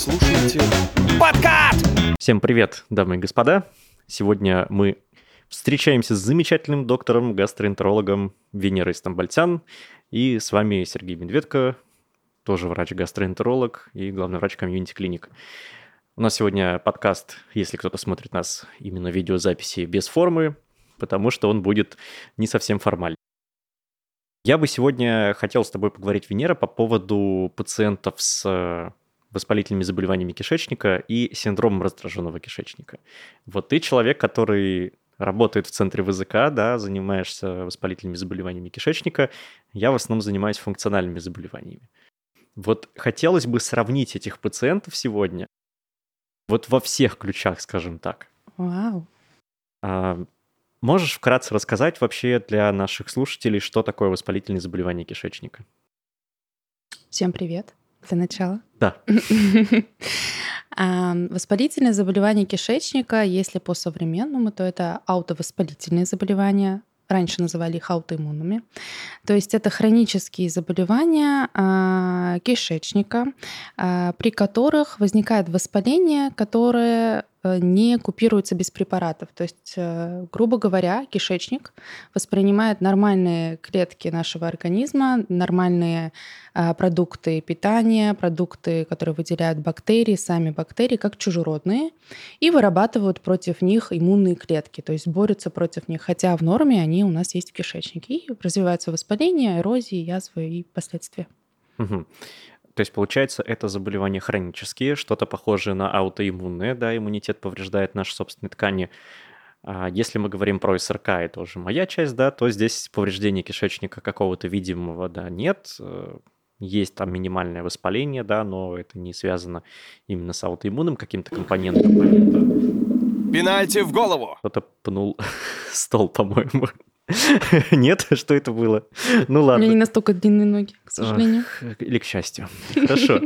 слушаете подкаст! Всем привет, дамы и господа. Сегодня мы встречаемся с замечательным доктором, гастроэнтерологом Венерой Стамбальцян. И с вами Сергей Медведко, тоже врач-гастроэнтеролог и главный врач комьюнити-клиник. У нас сегодня подкаст, если кто-то смотрит нас именно в видеозаписи, без формы, потому что он будет не совсем формальный. Я бы сегодня хотел с тобой поговорить, Венера, по поводу пациентов с воспалительными заболеваниями кишечника и синдромом раздраженного кишечника. Вот ты человек, который работает в центре ВЗК, да, занимаешься воспалительными заболеваниями кишечника. Я в основном занимаюсь функциональными заболеваниями. Вот хотелось бы сравнить этих пациентов сегодня вот во всех ключах, скажем так. Вау. Можешь вкратце рассказать вообще для наших слушателей, что такое воспалительные заболевания кишечника? Всем привет. Для начала. Да. Воспалительные заболевания кишечника, если по-современному, то это аутовоспалительные заболевания. Раньше называли их аутоиммунными. То есть это хронические заболевания кишечника, при которых возникает воспаление, которое не купируется без препаратов. То есть, грубо говоря, кишечник воспринимает нормальные клетки нашего организма, нормальные продукты питания, продукты, которые выделяют бактерии, сами бактерии, как чужеродные, и вырабатывают против них иммунные клетки, то есть борются против них, хотя в норме они у нас есть в кишечнике. И развивается воспаление, эрозии, язвы и последствия. Угу. То есть, получается, это заболевания хронические, что-то похожее на аутоиммунные, да, иммунитет повреждает наши собственные ткани. Если мы говорим про СРК, это уже моя часть, да, то здесь повреждения кишечника какого-то видимого, да, нет. Есть там минимальное воспаление, да, но это не связано именно с аутоиммунным каким-то компонентом. Пенальти в голову! Кто-то пнул стол, по-моему. Нет? Что это было? Ну ладно. У меня не настолько длинные ноги, к сожалению. Или к счастью. Хорошо.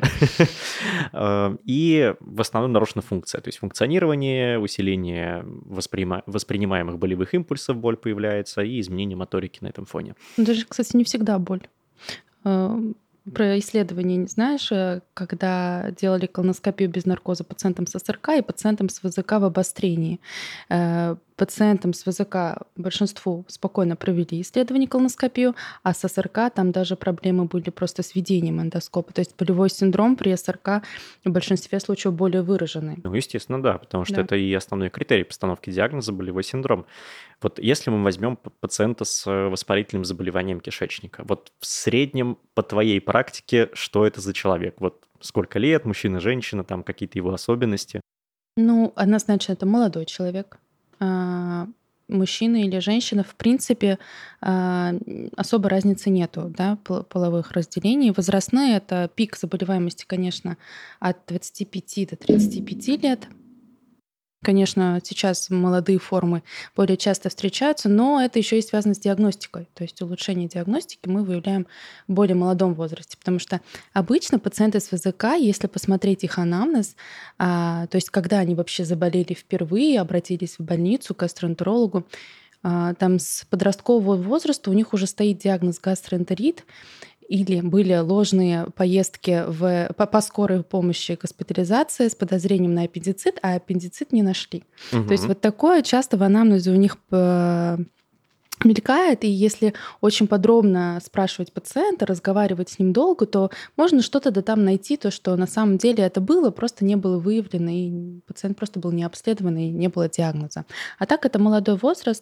И в основном нарушена функция. То есть функционирование, усиление воспринимаемых болевых импульсов, боль появляется, и изменение моторики на этом фоне. Даже, кстати, не всегда боль. Про исследования не знаешь, когда делали колоноскопию без наркоза пациентам с СРК и пациентам с ВЗК в обострении. Пациентам с ВЗК большинству спокойно провели исследование колоноскопию, а с СРК там даже проблемы были просто с ведением эндоскопа. То есть болевой синдром при СРК в большинстве случаев более выраженный. Ну, естественно, да, потому что это и основной критерий постановки диагноза — болевой синдром. Вот если мы возьмем пациента с воспалительным заболеванием кишечника, вот в среднем по твоей практике, что это за человек? Вот сколько лет, мужчина, женщина, там какие-то его особенности? Ну, однозначно, это молодой человек. Мужчина или женщина, в принципе, особо разницы нету, да, половых разделений. Возрастные — это пик заболеваемости, конечно, от 25 до 35 лет. Конечно, сейчас молодые формы более часто встречаются, но это еще и связано с диагностикой. То есть улучшение диагностики мы выявляем в более молодом возрасте, потому что обычно пациенты с ВЗК, если посмотреть их анамнез, то есть когда они вообще заболели впервые, обратились в больницу к гастроэнтерологу, там с подросткового возраста у них уже стоит диагноз гастроэнтерит, или были ложные поездки по скорой помощи госпитализации с подозрением на аппендицит, а аппендицит не нашли. То есть вот такое часто в анамнезе у них мелькает, и если очень подробно спрашивать пациента, разговаривать с ним долго, то можно что-то там найти, то, что на самом деле это было, просто не было выявлено, и пациент просто был не обследован, и не было диагноза. А так это молодой возраст.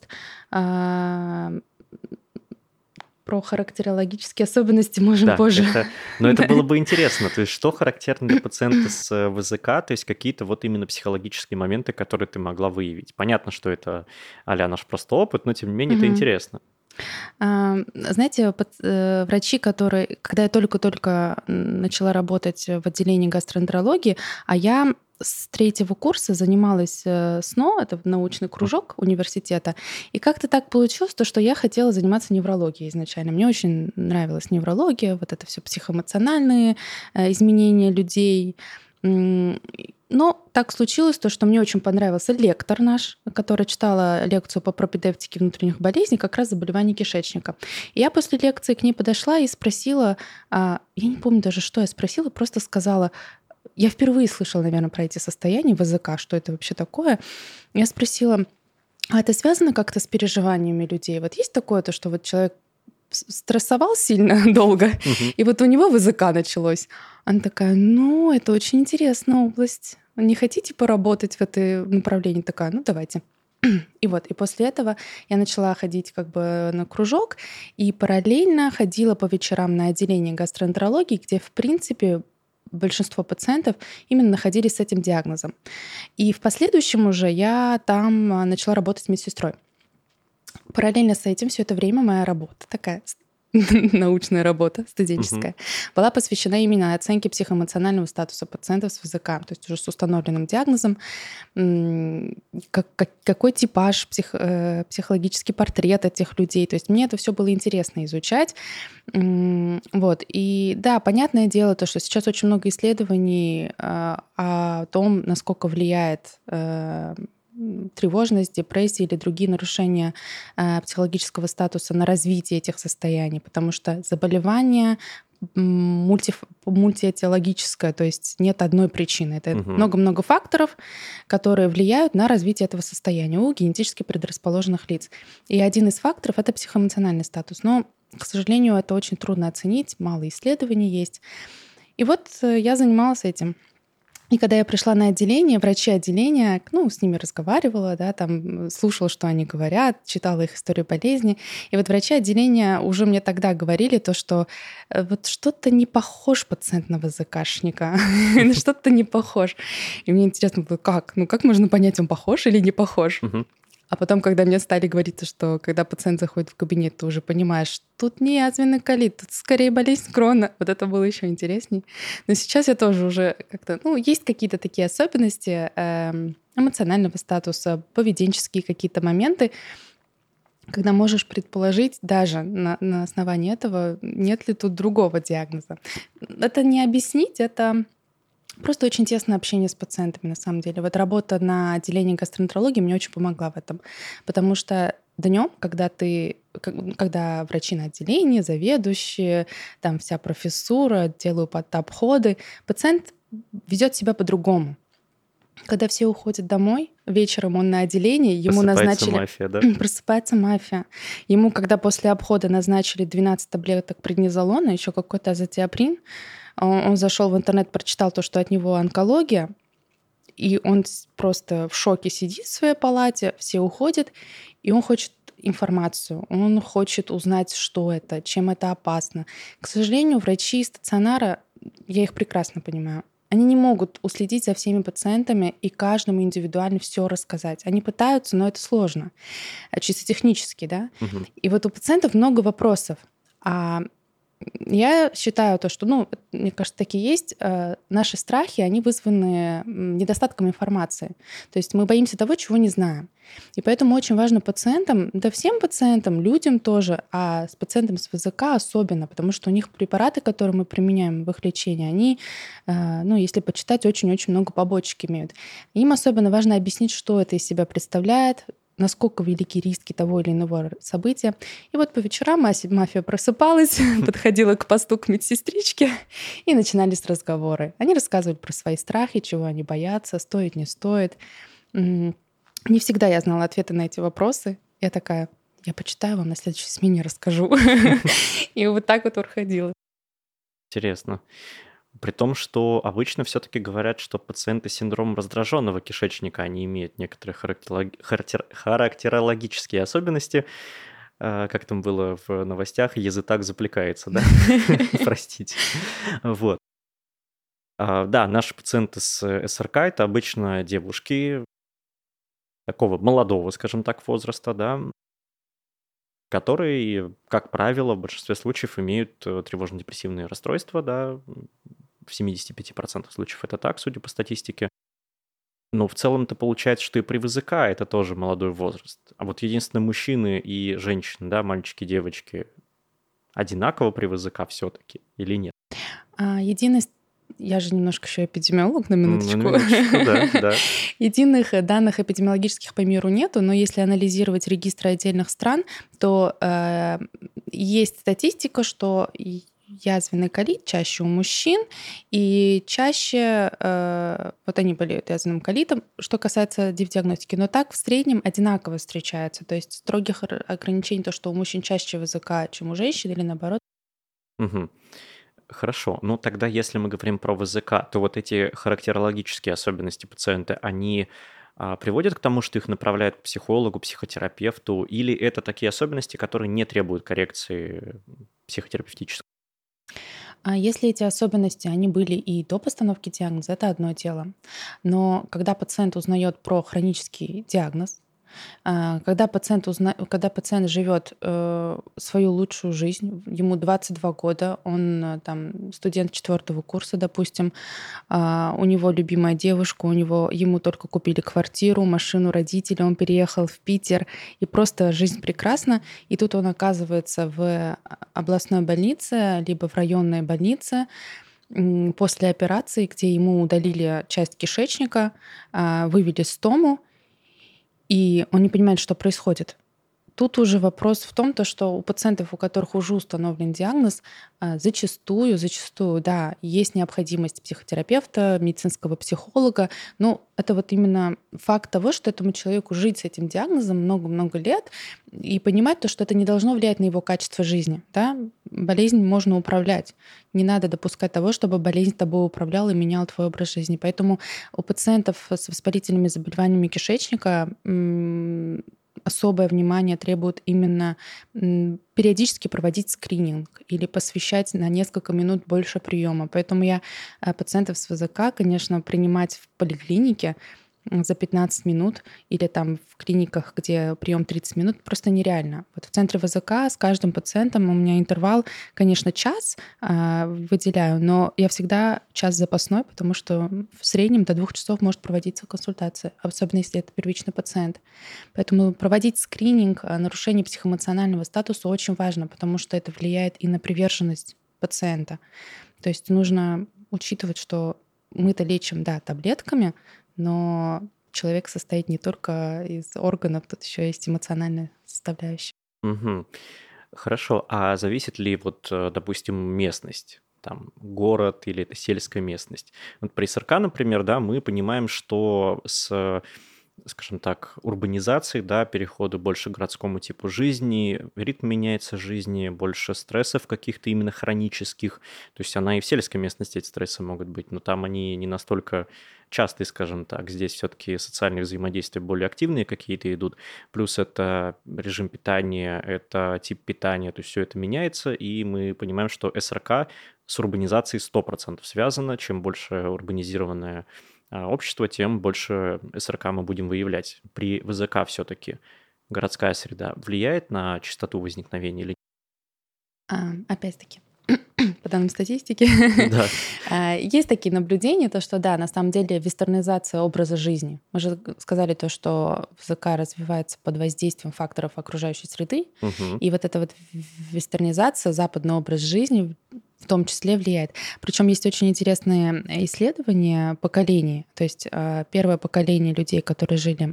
Про характерологические особенности можем позже. Но это было бы интересно. То есть что характерно для пациента с ВЗК, то есть какие-то вот именно психологические моменты, которые ты могла выявить. Понятно, что это а-ля наш просто опыт, но тем не менее это интересно. Знаете, врачи, которые, когда я только-только начала работать в отделении гастроэнтерологии, а я с 3-го курса занималась СНО, это научный кружок университета, и как-то так получилось, что я хотела заниматься неврологией изначально. Мне очень нравилась неврология, вот это все психоэмоциональные изменения людей. Но так случилось, что мне очень понравился лектор наш, который читала лекцию по пропедевтике внутренних болезней, как раз заболеваний кишечника. И я после лекции к ней подошла и спросила, я не помню даже, что я спросила, просто сказала: я впервые слышала, наверное, про эти состояния ВЗК, что это вообще такое. Я спросила, а это связано как-то с переживаниями людей? Вот есть такое, то, что вот человек стрессовал сильно долго, и вот у него ВЗК началось. Она такая, ну, это очень интересная область. Не хотите поработать в этой направлении? Такая, ну, давайте. И после этого я начала ходить как бы на кружок и параллельно ходила по вечерам на отделение гастроэнтерологии, где, в принципе, большинство пациентов именно находились с этим диагнозом. И в последующем уже я там начала работать медсестрой. Параллельно с этим все это время моя работа такая научная работа студенческая, была посвящена именно оценке психоэмоционального статуса пациентов с ВЗК, то есть уже с установленным диагнозом, какой типаж, психологический портрет этих людей. То есть мне это все было интересно изучать. И да, понятное дело, то, что сейчас очень много исследований о том, насколько влияет тревожность, депрессия или другие нарушения психологического статуса на развитие этих состояний, потому что заболевание мультиэтиологическое, то есть нет одной причины. Это много-много факторов, которые влияют на развитие этого состояния у генетически предрасположенных лиц. И один из факторов — это психоэмоциональный статус. Но, к сожалению, это очень трудно оценить, мало исследований есть. И вот я занималась этим. И когда я пришла на отделение, врачи отделения, с ними разговаривала, да, там слушала, что они говорят, читала их историю болезни. И вот врачи отделения уже мне тогда говорили то, что вот что-то не похож пациент на ВЗКшника, что-то не похож. И мне интересно было, как? Как можно понять, он похож или не похож? А потом, когда мне стали говорить, что когда пациент заходит в кабинет, ты уже понимаешь, тут не язвенный колит, тут скорее болезнь Крона. Вот это было еще интересней. Но сейчас я тоже уже как-то... есть какие-то такие особенности эмоционального статуса, поведенческие какие-то моменты, когда можешь предположить даже на основании этого, нет ли тут другого диагноза. Это не объяснить, это... Просто очень тесное общение с пациентами, на самом деле. Вот работа на отделении гастроэнтерологии мне очень помогла в этом. Потому что днем, когда врачи на отделении, заведующие, там вся профессура делают обходы, пациент ведет себя по-другому. Когда все уходят домой, вечером он на отделении, ему назначили... Мафия, да? Просыпается мафия. Ему, когда после обхода назначили 12 таблеток преднизолона, еще какой-то азотиоприн, он зашел в интернет, прочитал то, что от него онкология, и он просто в шоке сидит в своей палате, все уходят, и он хочет информацию, он хочет узнать, что это, чем это опасно. К сожалению, врачи стационара, я их прекрасно понимаю, они не могут уследить за всеми пациентами и каждому индивидуально все рассказать. Они пытаются, но это сложно, чисто технически, да. И вот у пациентов много вопросов. Я считаю то, что, мне кажется, такие есть. Наши страхи, они вызваны недостатком информации. То есть мы боимся того, чего не знаем. И поэтому очень важно пациентам, да всем пациентам, людям тоже, а с пациентами с ВЗК особенно, потому что у них препараты, которые мы применяем в их лечении, они, если почитать, очень-очень много побочек имеют. Им особенно важно объяснить, что это из себя представляет, насколько велики риски того или иного события. И вот по вечерам мафия просыпалась, подходила к посту к медсестричке, и начинались разговоры. Они рассказывали про свои страхи, чего они боятся, стоит, не стоит. Не всегда я знала ответы на эти вопросы. Я такая, я почитаю вам, на следующей смене расскажу. И вот так вот проходила. Интересно. При том, что обычно все-таки говорят, что пациенты с синдромом раздраженного кишечника, они имеют некоторые характерологические особенности. Как там было в новостях, язык заплетается, да? Простите. Вот. Да, наши пациенты с СРК — это обычно девушки такого молодого, скажем так, возраста, да, которые, как правило, в большинстве случаев имеют тревожно-депрессивные расстройства, да, в 75% случаев это так, судя по статистике. Но в целом-то получается, что и при ВЗК это тоже молодой возраст. А вот единственное, мужчины и женщины, да, мальчики, девочки, одинаково при ВЗК все-таки или нет? Я же немножко еще эпидемиолог, на минуточку. Да. Единых данных эпидемиологических по миру нету, но если анализировать регистры отдельных стран, то есть статистика, что язвенный колит чаще у мужчин, и чаще вот они болеют язвенным колитом, что касается диагностики. Но так в среднем одинаково встречается. То есть строгих ограничений, то, что у мужчин чаще ВЗК, чем у женщин, или наоборот. Мгм. Хорошо. Ну, тогда, если мы говорим про ВЗК, то вот эти характерологические особенности пациента, они приводят к тому, что их направляют к психологу, психотерапевту, или это такие особенности, которые не требуют коррекции психотерапевтической? А если эти особенности, они были и до постановки диагноза, это одно дело. Но когда пациент узнает про хронический диагноз, когда пациент живет свою лучшую жизнь, ему 22 года, он там студент 4-го курса, допустим, у него любимая девушка, ему только купили квартиру, машину родители, он переехал в Питер, и просто жизнь прекрасна. И тут он оказывается в областной больнице, либо в районной больнице, после операции, где ему удалили часть кишечника, вывели стому, и он не понимает, что происходит. Тут уже вопрос в том, что у пациентов, у которых уже установлен диагноз, зачастую, да, есть необходимость психотерапевта, медицинского психолога. Но это вот именно факт того, что этому человеку жить с этим диагнозом много-много лет и понимать то, что это не должно влиять на его качество жизни. Да? Болезнь можно управлять. Не надо допускать того, чтобы болезнь тобой управляла и меняла твой образ жизни. Поэтому у пациентов с воспалительными заболеваниями кишечника особое внимание требует именно периодически проводить скрининг или посвящать на несколько минут больше приема. Поэтому я пациентов с ВЗК, конечно, принимать в поликлинике за 15 минут или там в клиниках, где прием 30 минут, просто нереально. Вот в центре ВЗК с каждым пациентом у меня интервал, конечно, час выделяю, но я всегда час запасной, потому что в среднем до 2 часов может проводиться консультация, особенно если это первичный пациент. Поэтому проводить скрининг нарушения психоэмоционального статуса очень важно, потому что это влияет и на приверженность пациента. То есть нужно учитывать, что мы-то лечим, да, таблетками, но человек состоит не только из органов, тут еще есть эмоциональная составляющая. Мгм. Хорошо. А зависит ли вот, допустим, местность? Там город или это сельская местность? Вот при СРК, например, да, мы понимаем, что скажем так, урбанизации, да, переходу больше к городскому типу жизни, ритм меняется жизни, больше стрессов каких-то именно хронических. То есть она и в сельской местности эти стрессы могут быть, но там они не настолько частые, скажем так. Здесь все-таки социальные взаимодействия более активные какие-то идут. Плюс это режим питания, это тип питания, то есть все это меняется, и мы понимаем, что СРК с урбанизацией 100% связано. Чем больше урбанизированная общество, тем больше СРК мы будем выявлять. При ВЗК все-таки городская среда влияет на частоту возникновения или Опять-таки, по данным статистики, нет? Да. есть такие наблюдения, то, что да, на самом деле вестернизация образа жизни. Мы же сказали то, что ВЗК развивается под воздействием факторов окружающей среды, Мгм. и вот эта вот вестернизация, западный образ жизни в том числе влияет. Причем есть очень интересные исследования поколений. То есть первое поколение людей, которые жили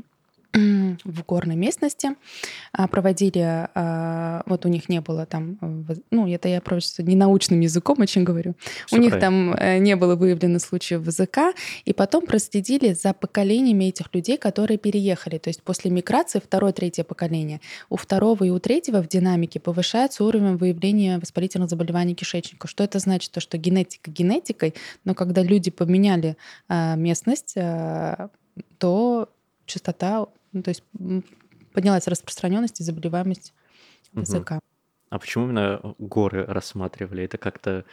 в горной местности, проводили, вот у них не было там, ну, это я просто ненаучным языком очень говорю, Всё у них правильно. там не было выявлено случаев ВЗК, и потом проследили за поколениями этих людей, которые переехали. То есть после миграции второе, третье поколение. У второго и у третьего в динамике повышается уровень выявления воспалительных заболеваний кишечника. Что это значит? То, что генетика генетикой, но когда люди поменяли местность, то частота, ну, то есть поднялась распространенность и заболеваемость Мгм. ВЗК. А почему именно горы рассматривали? Это как-то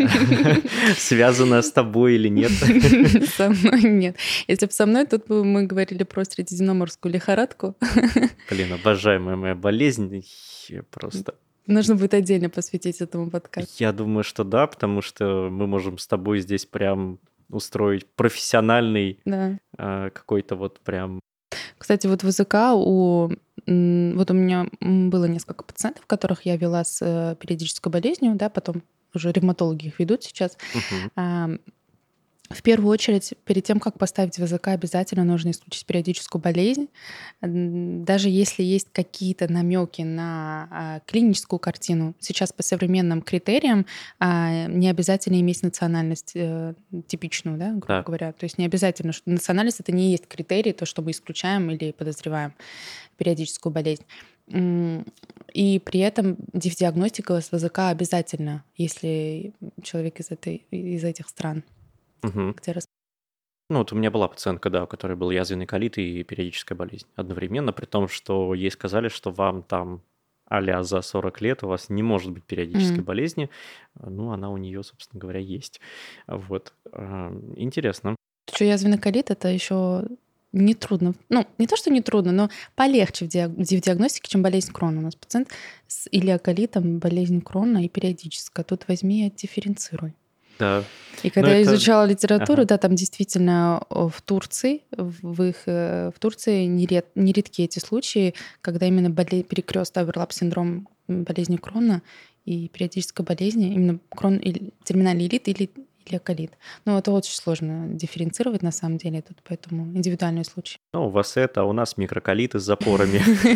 связано с тобой или нет? Со мной нет. Если бы со мной, тут бы мы говорили про средиземноморскую лихорадку. Блин, обожаемая моя болезнь. Просто Нужно будет отдельно посвятить этому подкасту. я думаю, что да, потому что мы можем с тобой здесь прям устроить профессиональный Да. какой-то вот прям... Кстати, вот ВЗК вот у меня было несколько пациентов, которых я вела с периодической болезнью, да, потом уже ревматологи их ведут сейчас. Мгм. В первую очередь, перед тем, как поставить ВЗК, обязательно нужно исключить периодическую болезнь. Даже если есть какие-то намеки на клиническую картину, сейчас по современным критериям не обязательно иметь национальность типичную, да, грубо говоря. То есть не обязательно, что национальность — это не есть критерий, то, что мы исключаем или подозреваем периодическую болезнь. И при этом диагностика с ВЗК обязательно, если человек из этих стран. Где Ну, вот у меня была пациентка, да, у которой был язвенный колит и периодическая болезнь одновременно, при том, что ей сказали, что вам там а-ля за 40 лет у вас не может быть периодической болезни. Ну, она у нее, собственно говоря, есть. Вот. Интересно. Что язвенный колит — это еще не трудно. Ну, не то, что не трудно, но полегче в диагностике, чем болезнь Крона. У нас пациент с илиоколитом, болезнь Крона и периодическая. Тут возьми и дифференцируй. Да. И когда я изучала литературу, да, там действительно в Турции, в Турции нередки эти случаи, когда именно перекрестный оверлап-синдром болезни Крона и периодической болезни, именно терминальный илит или илиоколит. Но это очень сложно дифференцировать на самом деле, тут поэтому индивидуальные случаи. Ну, у вас это, а у нас микроколиты с запорами.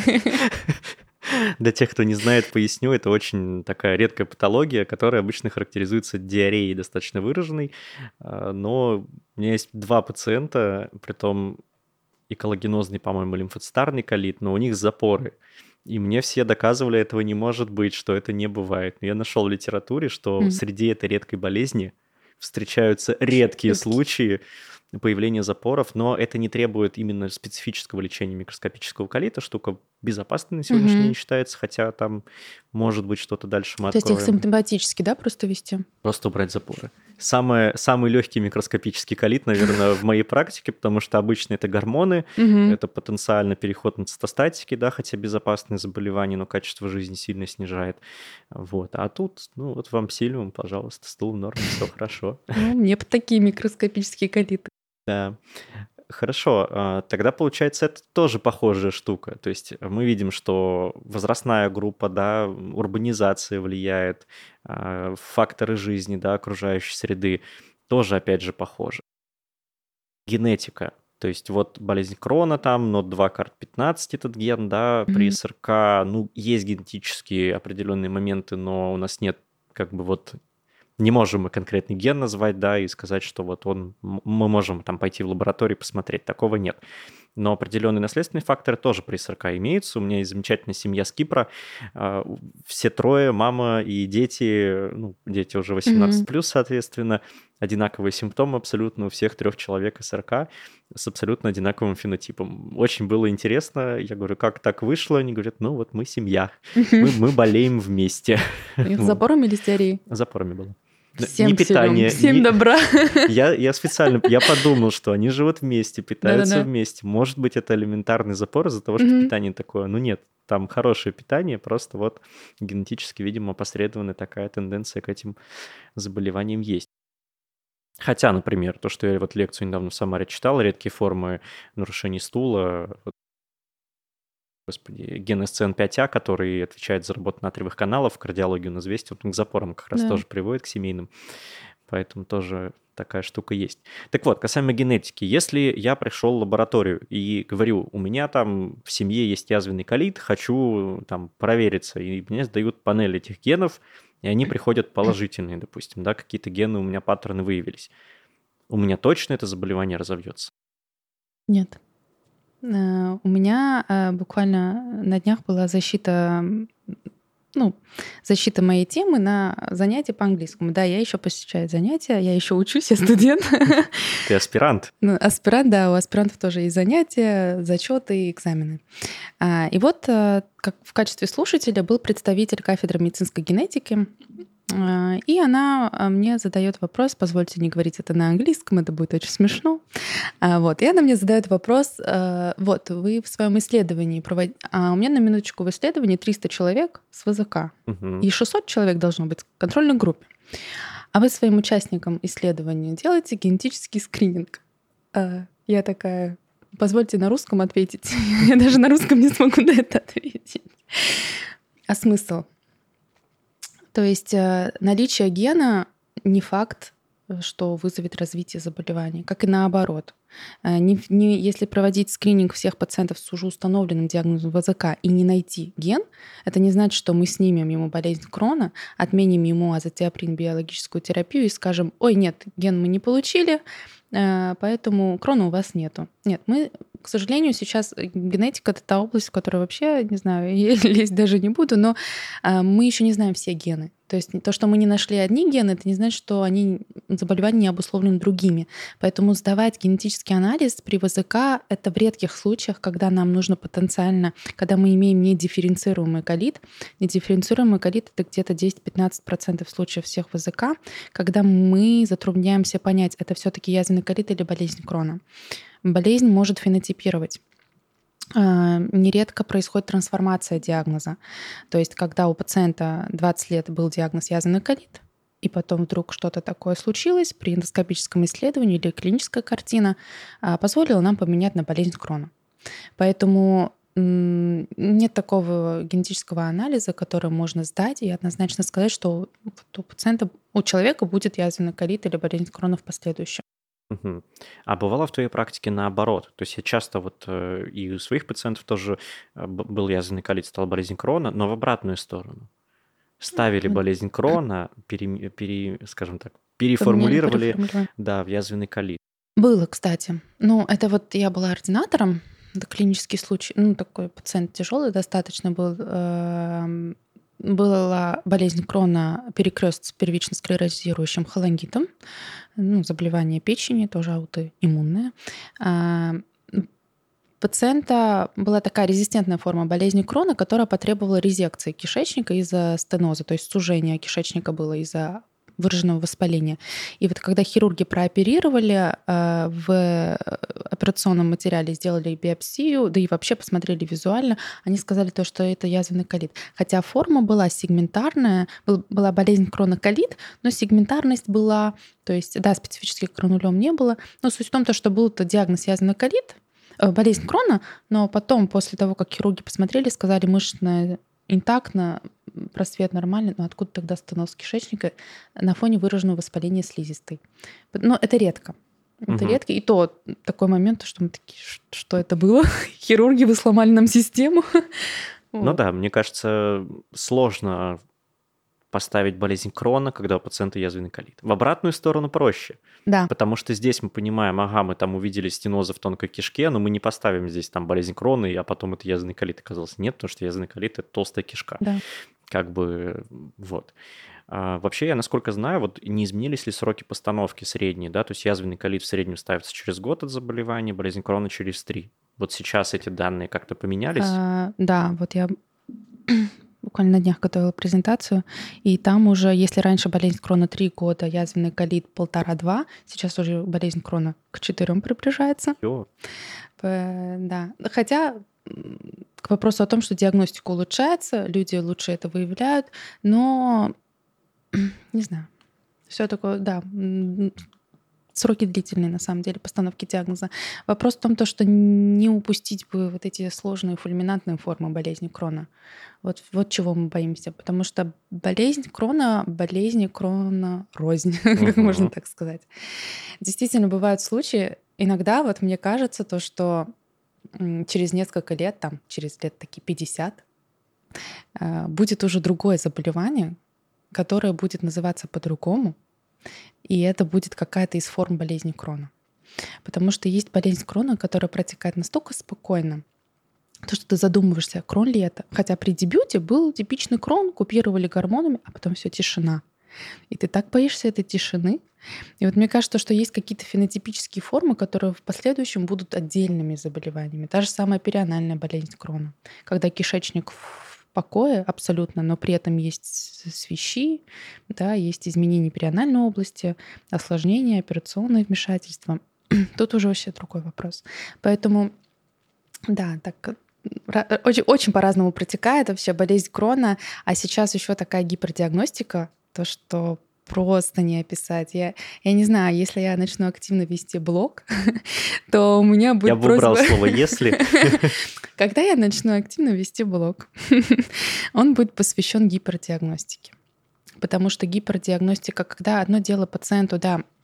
Для тех, кто не знает, поясню, это очень такая редкая патология, которая обычно характеризуется диареей достаточно выраженной. Но у меня есть 2 пациента, притом и коллагенозный, по-моему, лимфоцитарный колит, но у них запоры. И мне все доказывали, этого не может быть, что это не бывает. Но я нашел в литературе, что среди этой редкой болезни встречаются редкие случаи появления запоров, но это не требует именно специфического лечения микроскопического колита. Штука безопасной на сегодняшний день считается, хотя там может быть что-то дальше мы откроем. То есть их симптоматически, да, просто вести? Просто убрать запоры. Самый легкий микроскопический колит, наверное, в моей практике, потому что обычно это гормоны, это потенциально переход на цитостатики, да, хотя безопасное заболевание, но качество жизни сильно снижает. Вот. А тут, ну, вот вам сильвум, пожалуйста, стул в норме, все хорошо. Ну, мне такие микроскопические колиты. Да. Хорошо, тогда получается это тоже похожая штука. То есть мы видим, что возрастная группа, да, урбанизация влияет, факторы жизни, да, окружающей среды тоже, опять же, похожи. Генетика. То есть вот болезнь Крона там, NOD2 CARD15 этот ген, да, при СРК, ну, есть генетические определенные моменты, но у нас нет как бы вот... Не можем мы конкретный ген назвать, да, и сказать, что вот мы можем там пойти в лабораторию посмотреть. Такого нет. Но определенные наследственные факторы тоже при СРК имеются. У меня есть замечательная семья с Кипра. Все 3, мама и дети, ну, дети уже 18+, соответственно, одинаковые симптомы абсолютно у всех 3 человек СРК с абсолютно одинаковым фенотипом. Очень было интересно. Я говорю, как так вышло? Они говорят, ну вот мы семья, мы болеем вместе. С запорами или с диареей? С запорами было. Всем не питание. Всем добра. Я специально, я подумал, что они живут вместе, питаются вместе. Может быть, это элементарный запор из-за того, что питание такое. Ну нет, там хорошее питание, просто вот генетически, видимо, опосредованная такая тенденция к этим заболеваниям есть. Хотя, например, то, что я вот лекцию недавно в Самаре читал, редкие формы нарушений стула, ген SCN5A, который отвечает за работу натриевых каналов, в кардиологии он известен, он к запорам как раз тоже приводит, к семейным. Поэтому тоже такая штука есть. Так вот, касаемо генетики. Если я пришел в лабораторию и говорю, у меня там в семье есть язвенный колит, хочу там провериться, и мне сдают панель этих генов, и они приходят положительные, допустим, да, какие-то гены у меня паттерны выявились. У меня точно это заболевание разовьется? Нет. У меня буквально на днях была защита моей темы на занятия по английскому. Да, я еще посещаю занятия, я еще учусь, я студент. Ты аспирант? Аспирант, да, у аспирантов тоже есть занятия, зачеты и экзамены. И вот как в качестве слушателя был представитель кафедры медицинской генетики, и она мне задает вопрос, позвольте не говорить это на английском, это будет очень смешно. Вот, и она мне задает вопрос, вот, вы в своем исследовании проводите... у меня на минуточку в исследовании 300 человек с ВЗК, и 600 человек должно быть в контрольной группе. А вы своим участникам исследования делаете генетический скрининг? Я такая, позвольте на русском ответить. Я даже на русском не смогу на это ответить. А смысл? То есть наличие гена не факт что вызовет развитие заболевания, как и наоборот. Если проводить скрининг всех пациентов с уже установленным диагнозом ВЗК и не найти ген, это не значит, что мы снимем ему болезнь Крона, отменим ему азотиоприн биологическую терапию и скажем: ой, нет, ген мы не получили, поэтому Крона у вас нету. Нет, мы, к сожалению, сейчас генетика — это та область, в которой вообще, не знаю, лезть даже не буду, но мы еще не знаем все гены. То есть то, что мы не нашли одни гены, это не значит, что заболевания не обусловлены другими. Поэтому сдавать генетический анализ при ВЗК — это в редких случаях, когда нам нужно потенциально, когда мы имеем недифференцируемый колит. Недифференцируемый колит — это где-то 10-15% случаев всех ВЗК, когда мы затрудняемся понять, это все-таки язвенный колит или болезнь Крона. Болезнь может фенотипировать. Нередко происходит трансформация диагноза. То есть когда у пациента 20 лет был диагноз язвенный колит, и потом вдруг что-то такое случилось при эндоскопическом исследовании или клиническая картина позволила нам поменять на болезнь Крона. Поэтому нет такого генетического анализа, который можно сдать и однозначно сказать, что у человека будет язвенный колит или болезнь Крона в последующем. Мгм. А бывало в твоей практике наоборот? То есть я часто и у своих пациентов тоже был язвенный колит, стала болезнь Крона, но в обратную сторону. Ставили болезнь Крона, скажем так, переформулировали, да, в язвенный колит. Было, кстати. Это я была ординатором, это клинический случай, такой пациент тяжелый достаточно был. Была болезнь Крона, перекрест с первично склерозирующим холангитом, заболевание печени, тоже аутоиммунное. Пациента была такая резистентная форма болезни Крона, которая потребовала резекции кишечника из-за стеноза, то есть сужение кишечника было из-за выраженного воспаления. И когда хирурги прооперировали, в операционном материале сделали биопсию, да и вообще посмотрели визуально, они сказали что это язвенный колит. Хотя форма была сегментарная, была болезнь Крона-колит, но сегментарность была, то есть, да, специфических гранулем не было, но суть в том, что был диагноз язвенный колит, болезнь Крона, но потом, после того, как хирурги посмотрели, сказали: мышечная интактно, просвет нормальный, но откуда тогда стеноз кишечника на фоне выраженного воспаления слизистой? Но это редко. Это редко. И то такой момент, что мы такие: что это было? Хирурги, вы сломали нам систему. Ну да, мне кажется, сложно поставить болезнь Крона, когда у пациента язвенный колит. В обратную сторону проще. Да. Потому что здесь мы понимаем, мы там увидели стенозы в тонкой кишке, но мы не поставим здесь там болезнь Крона, а потом это язвенный колит оказался. Нет, потому что язвенный колит — это толстая кишка. Да. Вообще, я, насколько знаю, не изменились ли сроки постановки средние, да? То есть язвенный колит в среднем ставится через год от заболевания, болезнь Крона через 3. Вот сейчас эти данные как-то поменялись? Да, я буквально на днях готовила презентацию, и там уже, если раньше болезнь Крона 3 года, язвенный колит 1,5-2, сейчас уже болезнь Крона к 4 приближается. Да. Хотя к вопросу о том, что диагностика улучшается, люди лучше это выявляют, но не знаю, все такое, да, сроки длительные, на самом деле, постановки диагноза. Вопрос в том, что не упустить бы эти сложные фульминантные формы болезни Крона. Вот чего мы боимся. Потому что болезнь Крона рознь, как можно так сказать. Действительно, бывают случаи, иногда мне кажется, что через несколько лет, через лет такие 50, будет уже другое заболевание, которое будет называться по-другому, и это будет какая-то из форм болезни Крона. Потому что есть болезнь Крона, которая протекает настолько спокойно, что ты задумываешься, Крон ли это. Хотя при дебюте был типичный Крон, купировали гормонами, а потом все тишина. И ты так боишься этой тишины. И мне кажется, что есть какие-то фенотипические формы, которые в последующем будут отдельными заболеваниями. Та же самая перианальная болезнь Крона, когда кишечник в покое абсолютно, но при этом есть свищи, да, есть изменения перианальной области, осложнения, операционные вмешательства. Тут уже вообще другой вопрос. Поэтому, да, так очень, очень по-разному протекает вообще болезнь Крона, а сейчас еще такая гипердиагностика, то, что просто не описать. Я не знаю, если я начну активно вести блог, то у меня будет просьба... Я бы убрал слово «если». Когда я начну активно вести блог, он будет посвящен гипердиагностике. Потому что гипердиагностика, когда одно дело пациенту, да,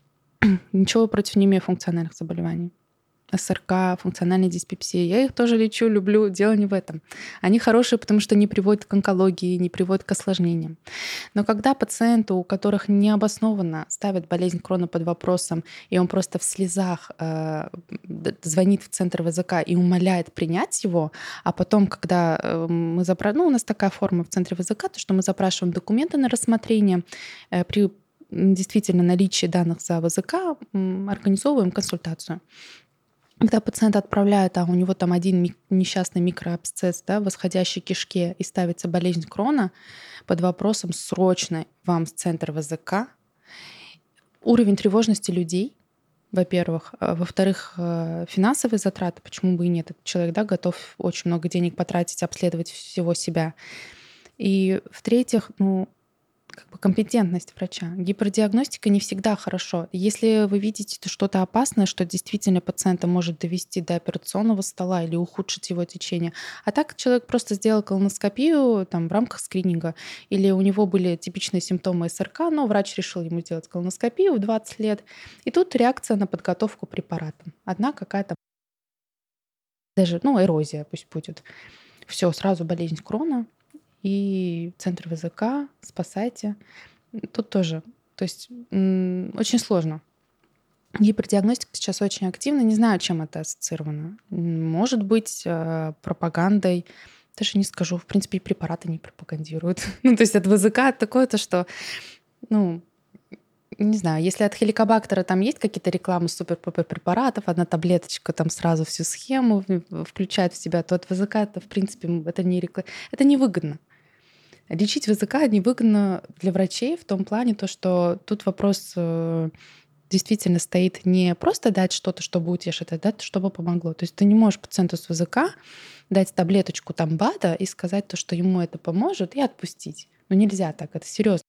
Ничего против не имею функциональных заболеваний. СРК, функциональная диспепсия. Я их тоже лечу, люблю. Дело не в этом. Они хорошие, потому что не приводят к онкологии, не приводят к осложнениям. Но когда пациенту, у которых необоснованно ставят болезнь Крона под вопросом, и он просто в слезах звонит в центр ВЗК и умоляет принять его, а потом, когда мы запрашиваем, у нас такая форма в центре ВЗК, то что мы запрашиваем документы на рассмотрение, при действительно наличии данных за ВЗК организовываем консультацию. Когда пациента отправляют, а у него там один несчастный микроабсцесс, да, в восходящей кишке, и ставится болезнь Крона под вопросом срочно вам в центр ВЗК, уровень тревожности людей, во-первых. Во-вторых, финансовые затраты, почему бы и нет. Этот человек, да, готов очень много денег потратить, обследовать всего себя. И в-третьих, компетентность врача. Гипердиагностика не всегда хорошо. Если вы видите что-то опасное, что действительно пациента может довести до операционного стола или ухудшить его течение, а так человек просто сделал колоноскопию там, в рамках скрининга, или у него были типичные симптомы СРК, но врач решил ему сделать колоноскопию в 20 лет, и тут реакция на подготовку препаратом. Одна какая-то даже, эрозия пусть будет. Все, сразу болезнь Крона, и центр ВЗК, спасайте. Тут тоже. То есть очень сложно. Гипердиагностика сейчас очень активна. Не знаю, чем это ассоциировано. Может быть, пропагандой. Даже не скажу. В принципе, и препараты не пропагандируют. То есть от ВЗК такое-то, что, не знаю, если от хеликобактера там есть какие-то рекламы супер-пупер препаратов, одна таблеточка там сразу всю схему включает в себя, то от ВЗК это, в принципе, это невыгодно. Лечить ВЗК невыгодно для врачей в том плане, то, что тут вопрос действительно стоит не просто дать что-то, чтобы утешить, а дать, чтобы помогло. То есть ты не можешь пациенту с ВЗК дать таблеточку там БАДа и сказать то, что ему это поможет, и отпустить. Нельзя так, это серьезно.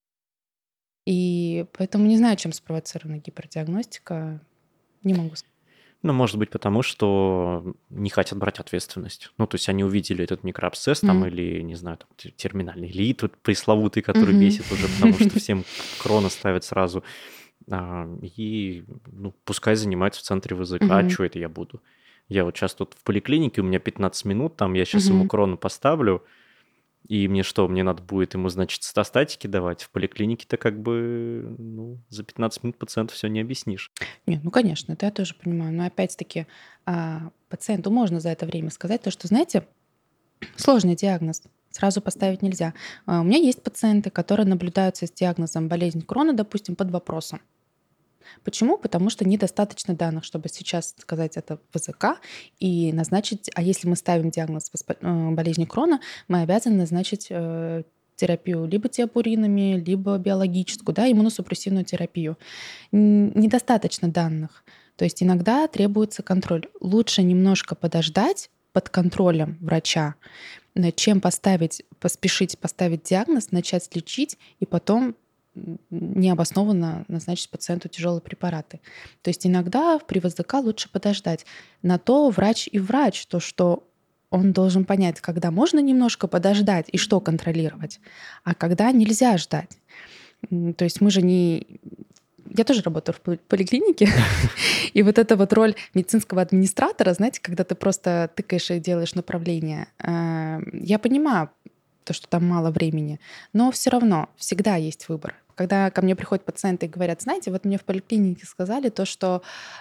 И поэтому не знаю, чем спровоцирована гипердиагностика. Не могу сказать. Может быть, потому что не хотят брать ответственность. То есть они увидели этот микроабсцесс там или, не знаю, там, терминальный лит вот пресловутый, который бесит уже, потому что всем Крона ставят сразу. И пускай занимаются в центре ВЗК. А что это я буду? Я вот сейчас тут в поликлинике, у меня 15 минут, там я сейчас ему Крону поставлю, и мне что, мне надо будет ему, значит, статики давать? В поликлинике-то за 15 минут пациенту все не объяснишь. Нет, конечно, это я тоже понимаю. Но опять-таки пациенту можно за это время сказать то, что, знаете, сложный диагноз. Сразу поставить нельзя. У меня есть пациенты, которые наблюдаются с диагнозом болезнь Крона, допустим, под вопросом. Почему? Потому что недостаточно данных, чтобы сейчас сказать это ВЗК и назначить. А если мы ставим диагноз болезни Крона, мы обязаны назначить терапию либо теопуринами, либо биологическую, иммуносупрессивную терапию. Недостаточно данных. То есть иногда требуется контроль. Лучше немножко подождать под контролем врача, чем поспешить поставить диагноз, начать лечить и потом необоснованно назначить пациенту тяжелые препараты. То есть иногда при ВЗК лучше подождать. На то врач и врач, то что он должен понять, когда можно немножко подождать и что контролировать, а когда нельзя ждать. То есть мы же не... Я тоже работаю в поликлинике, и вот эта вот роль медицинского администратора, знаете, когда ты просто тыкаешь и делаешь направление, я понимаю то, что там мало времени, но все равно всегда есть выбор. Когда ко мне приходят пациенты и говорят, знаете, вот мне в поликлинике сказали то, что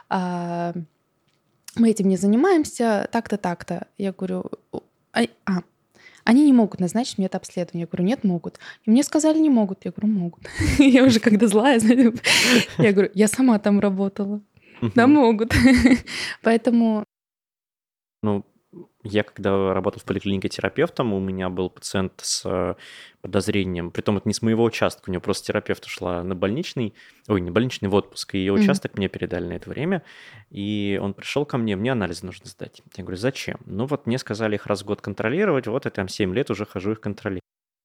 мы этим не занимаемся, так-то, так-то. Я говорю, они не могут назначить мне это обследование. Я говорю, нет, могут. И мне сказали, не могут. Я говорю, могут. Я уже когда злая, знаете, я говорю, я сама там работала. Да, могут. Поэтому... Я когда работал в поликлинике терапевтом, у меня был пациент с подозрением, притом это не с моего участка, у него просто терапевт ушла на больничный, не больничный, в отпуск, и ее участок мне передали на это время, и он пришел ко мне анализы нужно сдать. Я говорю, зачем? Мне сказали их раз в год контролировать, я там 7 лет уже хожу их контролировать.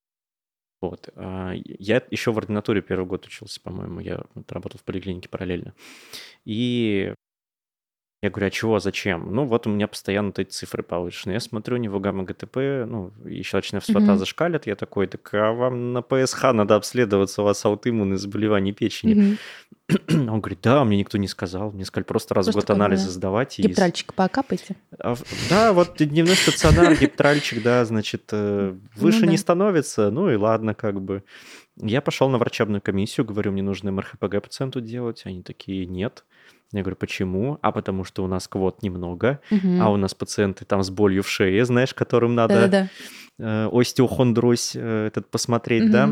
Я еще в ординатуре первый год учился, по-моему, я работал в поликлинике параллельно. И Я говорю, а чего, зачем? Ну, вот у меня постоянно эти цифры повышены. Я смотрю, у него гамма-ГТП, ну, и щелочная кислота Мгм. зашкалит. Я такой, так а вам на ПСХ надо обследоваться, у вас аутоиммунные заболевания печени. Мгм. Он говорит, да, мне никто не сказал. Мне сказали просто раз в Просто год как анализы бы сдавать. гептральчик покапайте. Да, вот дневной стационар, гептральчик, да, значит, Ну выше не да. становится, ну и ладно, как бы. Я пошел на врачебную комиссию, говорю, мне нужно МРХПГ пациенту делать. Они такие, нет. Я говорю, почему? А потому что у нас квот немного, а Мгм. у нас пациенты там с болью в шее, знаешь, которым надо Да-да-да. остеохондроз этот посмотреть, да. Мгм.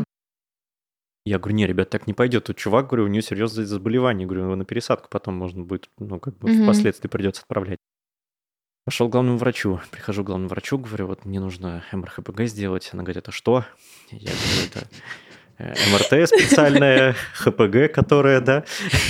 Я говорю, не, ребят, так не пойдет. Тут чувак, говорю, у него серьезное заболевание. Говорю, его на пересадку потом можно будет, ну, как бы Мгм. впоследствии придется отправлять. Пошел к главному врачу. Прихожу к главному врачу, говорю, вот мне нужно МРХПГ сделать. Она говорит, это что? Я говорю, это МРТ специальная, ХПГ, которая, да,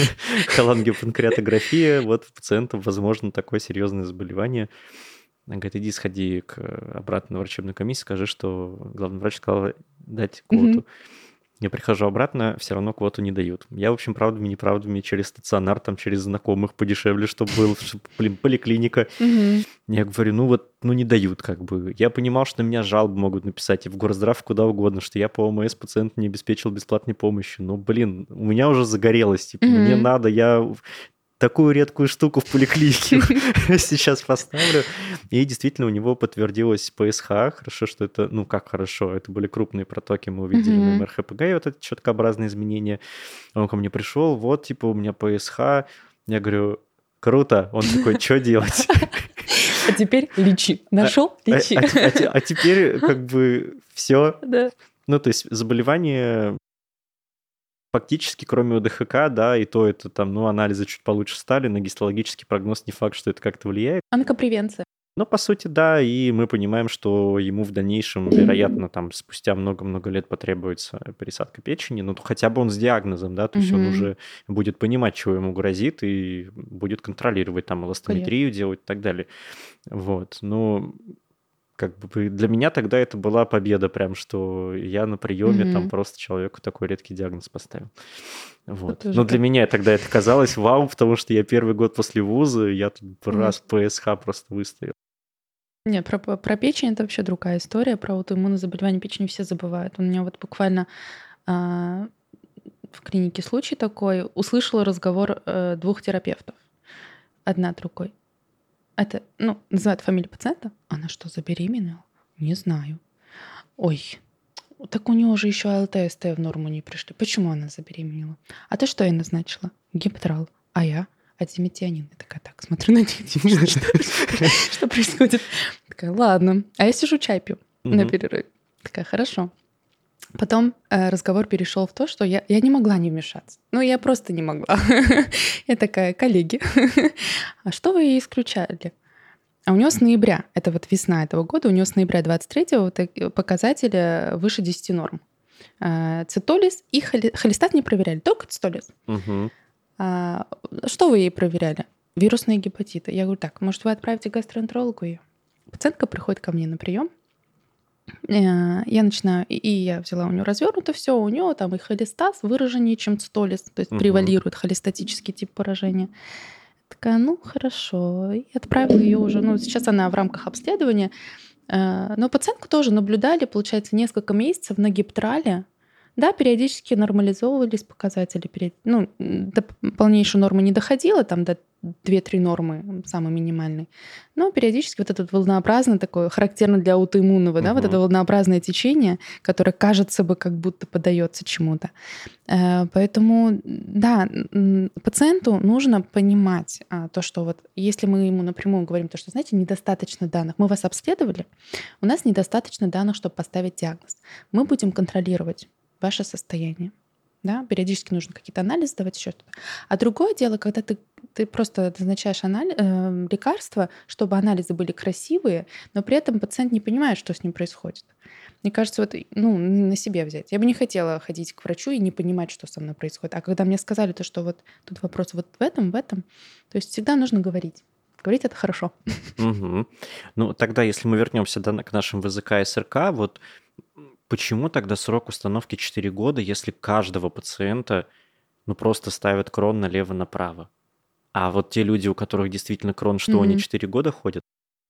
холангиопанкреатография. Вот у пациентов, возможно, такое серьезное заболевание. Она говорит, иди сходи обратно на врачебную комиссию, скажи, что главный врач сказал дать Мгм. квоту. Я прихожу обратно, все равно квоту не дают. Я, в общем, правдами-неправдами через стационар, там, через знакомых подешевле, чтобы был, блин, поликлиника. Мгм. Я говорю, ну вот, ну не дают как бы. Я понимал, что на меня жалобы могут написать и в Горздрав, куда угодно, что я по ОМС пациенту не обеспечил бесплатной помощи. Но, блин, у меня уже загорелось, типа, мне Мгм. надо, я такую редкую штуку в поликлинике сейчас поставлю. И действительно у него подтвердилась ПСХ. Хорошо, что это, ну как хорошо, это были крупные протоки, мы увидели на Мгм. МРХПГ, и вот это четкообразные изменения. Он ко мне пришел, вот, типа, у меня ПСХ. Я говорю, круто. Он такой, что делать? А теперь лечи. Нашел? Лечи. А теперь как бы все. Да. Ну, то есть заболевание фактически, кроме ОДХК, да, и то это там, ну, анализы чуть получше стали, на гистологический прогноз не факт, что это как-то влияет. Онкопревенция. Но, по сути, да, и мы понимаем, что ему в дальнейшем, вероятно, там спустя много-много лет потребуется пересадка печени, ну, хотя бы он с диагнозом, да, то есть он Мгм. уже будет понимать, чего ему грозит, и будет контролировать, там, эластометрию делать и так далее. Вот, ну, как бы для меня тогда это была победа прям, что я на приеме там Мгм. просто человеку такой редкий диагноз поставил. Это Вот. тоже Но для как... меня тогда это казалось вау, потому что я первый год после вуза, я тут раз Нет. ПСХ просто выставил. Нет, про печень это вообще другая история. Про аутоиммунное заболевание печени все забывают. У меня вот буквально а, в клинике случай такой. Услышала разговор 2 терапевтов. Одна другой. Это, ну, называют фамилию пациента. Она что, забеременела? Не знаю. Ой, так у нее же еще АЛТ, СТ в норму не пришли. Почему она забеременела? А ты что ей назначила? Гептрал. А я? Адиметионин. Я такая, так, смотрю на них, что происходит. Такая, ладно. А я сижу чай пью на Мгм. перерыве. Такая, хорошо. Потом разговор перешел в то, что я не могла не вмешаться. Ну, я просто не могла. Я такая, коллеги, а что вы исключали? А у него с ноября, это вот весна этого года, у него с ноября 23-го показатели выше 10 норм. Цитолиз и холестат не проверяли, только цитолиз. Мгм. Что вы ей проверяли? Вирусные гепатиты. Я говорю, так, может, вы отправите к гастроэнтерологу ее? Пациентка приходит ко мне на прием. Я начинаю, и я взяла у нее развернуто все, у нее там и холестаз выраженнее, чем цитолиз, то есть Мгм. превалирует холестатический тип поражения. Такая, ну хорошо, и отправила ее уже, ну сейчас она в рамках обследования, но пациентку тоже наблюдали, получается, несколько месяцев на гептрале. Да, периодически нормализовывались показатели, ну, до полнейшей нормы не доходило, там до 2-3 нормы, самый минимальный. Но периодически вот это волнообразное такое, характерно для аутоиммунного, да, вот это Мгм. волнообразное течение, которое кажется бы как будто поддается чему-то. Поэтому, да, пациенту нужно понимать то, что вот если мы ему напрямую говорим то, что, знаете, недостаточно данных, мы вас обследовали, у нас недостаточно данных, чтобы поставить диагноз. Мы будем контролировать ваше состояние. Да? Периодически нужно какие-то анализы давать, еще что-то. А другое дело, когда ты просто назначаешь лекарства, чтобы анализы были красивые, но при этом пациент не понимает, что с ним происходит. Мне кажется, вот, ну, на себе взять. Я бы не хотела ходить к врачу и не понимать, что со мной происходит. А когда мне сказали то, что вот тут вопрос вот в этом, то есть всегда нужно говорить. Говорить — это хорошо. Мгм. Ну, тогда, если мы вернемся к нашим ВЗК и СРК, вот почему тогда срок установки 4 года, если каждого пациента ну просто ставят крон налево-направо? А вот те люди, у которых действительно крон, что они Мгм. 4 года ходят?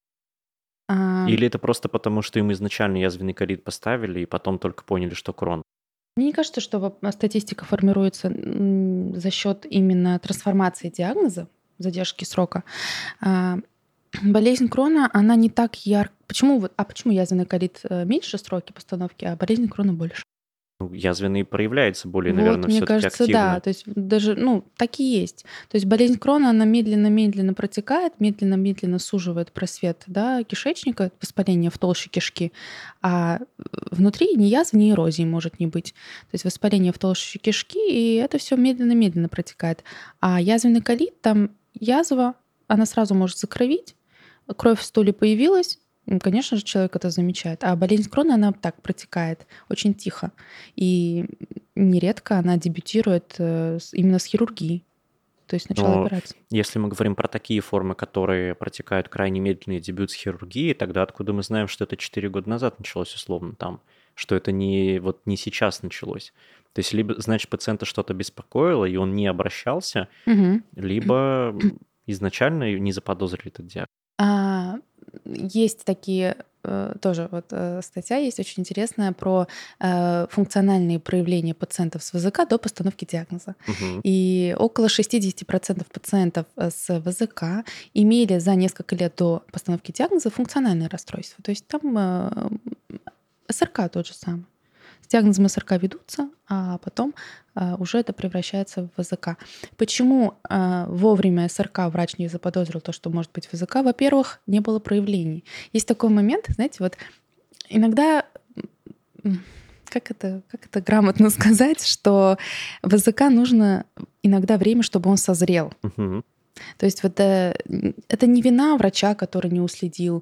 А, Или это просто потому, что им изначально язвенный колит поставили, и потом только поняли, что крон? Мне не кажется, что статистика формируется за счет именно трансформации диагноза, задержки срока. А, Болезнь Крона, она не так ярко. Почему язвенный колит меньше сроки постановки, а болезнь Крона больше? Ну, язвенный проявляется более, Вот, наверное, мне все-таки кажется, да. активно. То есть даже, так и есть. То есть болезнь Крона, она медленно-медленно протекает, медленно-медленно суживает просвет, да, кишечника, воспаление в толще кишки, а внутри ни язв, ни эрозии может не быть. То есть воспаление в толще кишки, и это все медленно-медленно протекает. А язвенный колит, там язва, она сразу может закровить, кровь в стуле появилась, конечно же, человек это замечает. А болезнь Крона, она так протекает очень тихо. И нередко она дебютирует именно с хирургии, то есть начало Но операции. если мы говорим про такие формы, которые протекают крайне медленный дебют с хирургией, тогда откуда мы знаем, что это 4 года назад началось условно там? Что это не сейчас началось? То есть либо, значит, пациента что-то беспокоило, и он не обращался, Мгм. либо изначально не заподозрили этот диагноз. А, Есть такие тоже статья есть очень интересная про функциональные проявления пациентов с ВЗК до постановки диагноза. Мгм. И около 60% пациентов с ВЗК имели за несколько лет до постановки диагноза функциональные расстройства. То есть там СРК тот же самый. С диагнозом СРК ведутся, а потом уже это превращается в ВЗК. Почему вовремя СРК врач не заподозрил то, что может быть ВЗК? Во-первых, не было проявлений. Есть такой момент, знаете, вот иногда, как это грамотно сказать, что ВЗК нужно иногда время, чтобы он созрел. Мгм. То есть это не вина врача, который не уследил.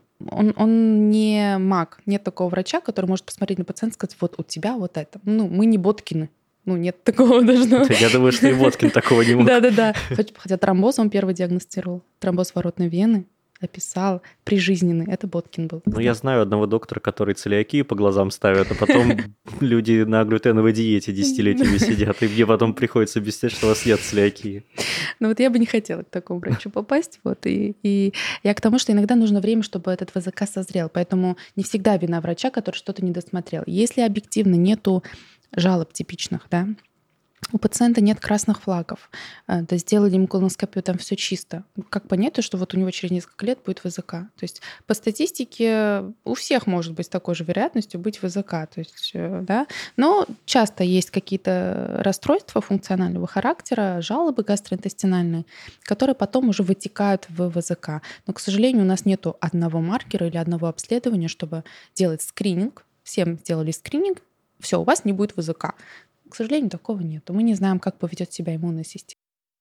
Он не маг. Нет такого врача, который может посмотреть на пациента и сказать, вот у тебя вот это. Мы не Боткины. Нет такого должно. Я думаю, что и Боткин такого не мог. Да-да-да. Хотя тромбоз он первый диагностировал. Тромбоз воротной вены описал прижизненный. Это Боткин был. Ну, я знаю одного доктора, который целиакию по глазам ставит, а потом люди на глютеновой диете десятилетиями сидят, и мне потом приходится объяснять, что у вас нет целиакии. Вот я бы не хотела к такому врачу попасть. И я к тому, что иногда нужно время, чтобы этот ВЗК созрел. Поэтому не всегда вина врача, который что-то не досмотрел. Если объективно нету жалоб типичных, да, у пациента нет красных флагов, то есть сделали ему колоноскопию, там все чисто. Как понять, что вот у него через несколько лет будет ВЗК? То есть по статистике у всех может быть с такой же вероятностью быть ВЗК. То есть, да? Но часто есть какие-то расстройства функционального характера, жалобы гастроинтестинальные, которые потом уже вытекают в ВЗК. Но, к сожалению, у нас нет одного маркера или одного обследования, чтобы делать скрининг. Всем сделали скрининг, все, у вас не будет ВЗК. К сожалению, такого нет. Мы не знаем, как поведет себя иммунная система.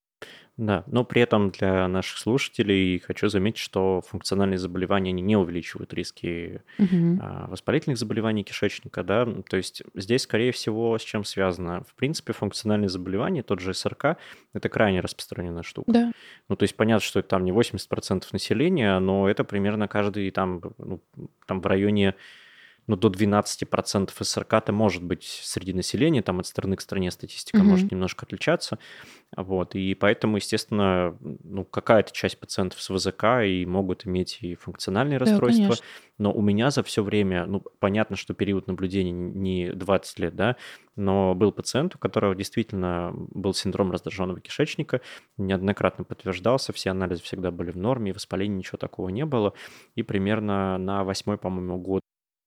Да, но при этом для наших слушателей хочу заметить, что функциональные заболевания они не увеличивают риски воспалительных заболеваний кишечника, да, то есть здесь, скорее всего, с чем связано? В принципе, функциональные заболевания, тот же СРК, это крайне распространенная штука. Да. Ну, то есть понятно, что это там не 80% населения, но это примерно каждый там в районе до 12% СРК-то может быть среди населения, там от страны к стране статистика может немножко отличаться, вот, и поэтому, естественно, какая-то часть пациентов с ВЗК и могут иметь и функциональные расстройства, конечно. но у меня за все время, понятно, что период наблюдения не 20 лет, да, но был пациент, у которого действительно был синдром раздраженного кишечника, неоднократно подтверждался, все анализы всегда были в норме, воспаления ничего такого не было, и примерно на 8-й, по-моему, год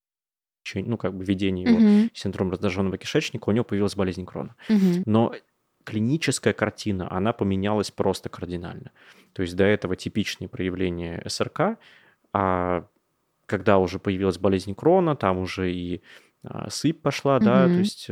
ведения его синдрома раздраженного кишечника, у него появилась болезнь Крона. Но клиническая картина, она поменялась просто кардинально. То есть до этого типичные проявления СРК, а когда уже появилась болезнь Крона, там уже и сыпь пошла, да, то есть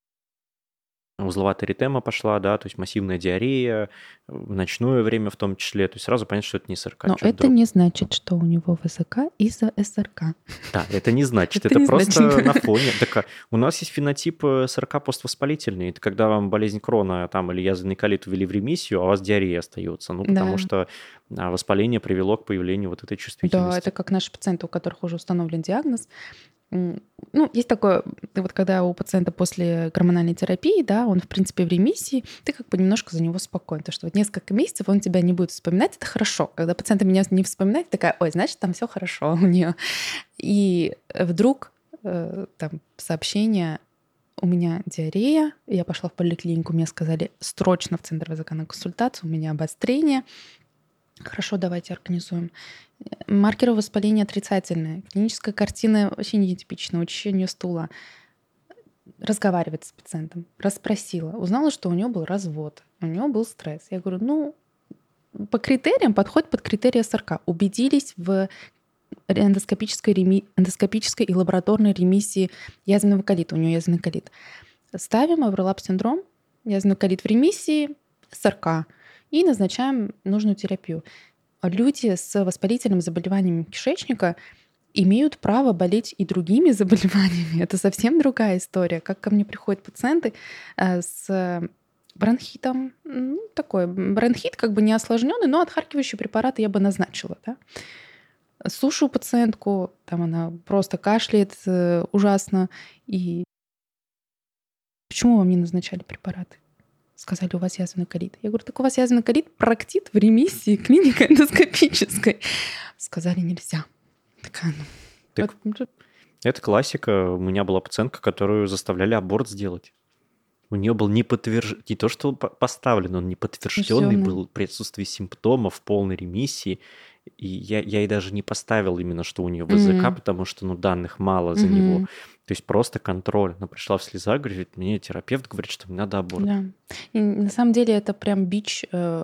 узловатая эритема пошла, да, то есть массивная диарея, в ночное время в том числе, то есть сразу понятно, что это не СРК. Но это не значит, что у него ВЗК из-за СРК. Да, это не значит, Это это не просто значит. на фоне. Так, у нас есть фенотип СРК поствоспалительный, это когда вам болезнь Крона там, или язвенный колит ввели в ремиссию, а у вас диарея остается, потому Да. что воспаление привело к появлению вот этой чувствительности. Да, это как наши пациенты, у которых уже установлен диагноз. Ну, есть такое, вот когда у пациента после гормональной терапии, да, он, в принципе, в ремиссии, ты как бы немножко за него спокоен. То, что вот несколько месяцев он тебя не будет вспоминать, это хорошо. Когда пациент меня не вспоминает, такая, ой, значит, там все хорошо у нее. И вдруг там сообщение: у меня диарея, я пошла в поликлинику, мне сказали срочно в центр ВЗК на консультацию, у меня обострение. Хорошо, давайте организуем. Маркеры воспаления отрицательные. Клиническая картина очень нетипичная. Учащение стула. Разговаривать с пациентом. Расспросила. Узнала, что у него был развод. У него был стресс. Я говорю, ну, по критериям подходит под критерии СРК. Убедились в эндоскопической и лабораторной ремиссии язвенного колита. У него язвенный колит. Ставим оверлап-синдром, язвенный колит в ремиссии, СРК. И назначаем нужную терапию. Люди с воспалительным заболеванием кишечника имеют право болеть и другими заболеваниями. Это совсем другая история. Как ко мне приходят пациенты с бронхитом. Ну, такой бронхит как бы не осложненный, но отхаркивающие препараты я бы назначила. Да? Слушаю пациентку, там она просто кашляет ужасно. И почему вам не назначали препараты? Сказали, у вас язвенный колит. Я говорю, так у вас язвенный колит, проктит в ремиссии, клиника эндоскопической. Сказали, нельзя. Такая, ну... Так, это классика. У меня была пациентка, которую заставляли аборт сделать. У нее был не то, что поставлен, он не подтвержденный был при отсутствии симптомов, в полной ремиссии. И я ей даже не поставил именно, что у нее ВЗК, потому что данных мало за него. То есть просто контроль. Она пришла в слезах, говорит, мне терапевт говорит, что мне надо аборт. Да. И на самом деле это прям бич.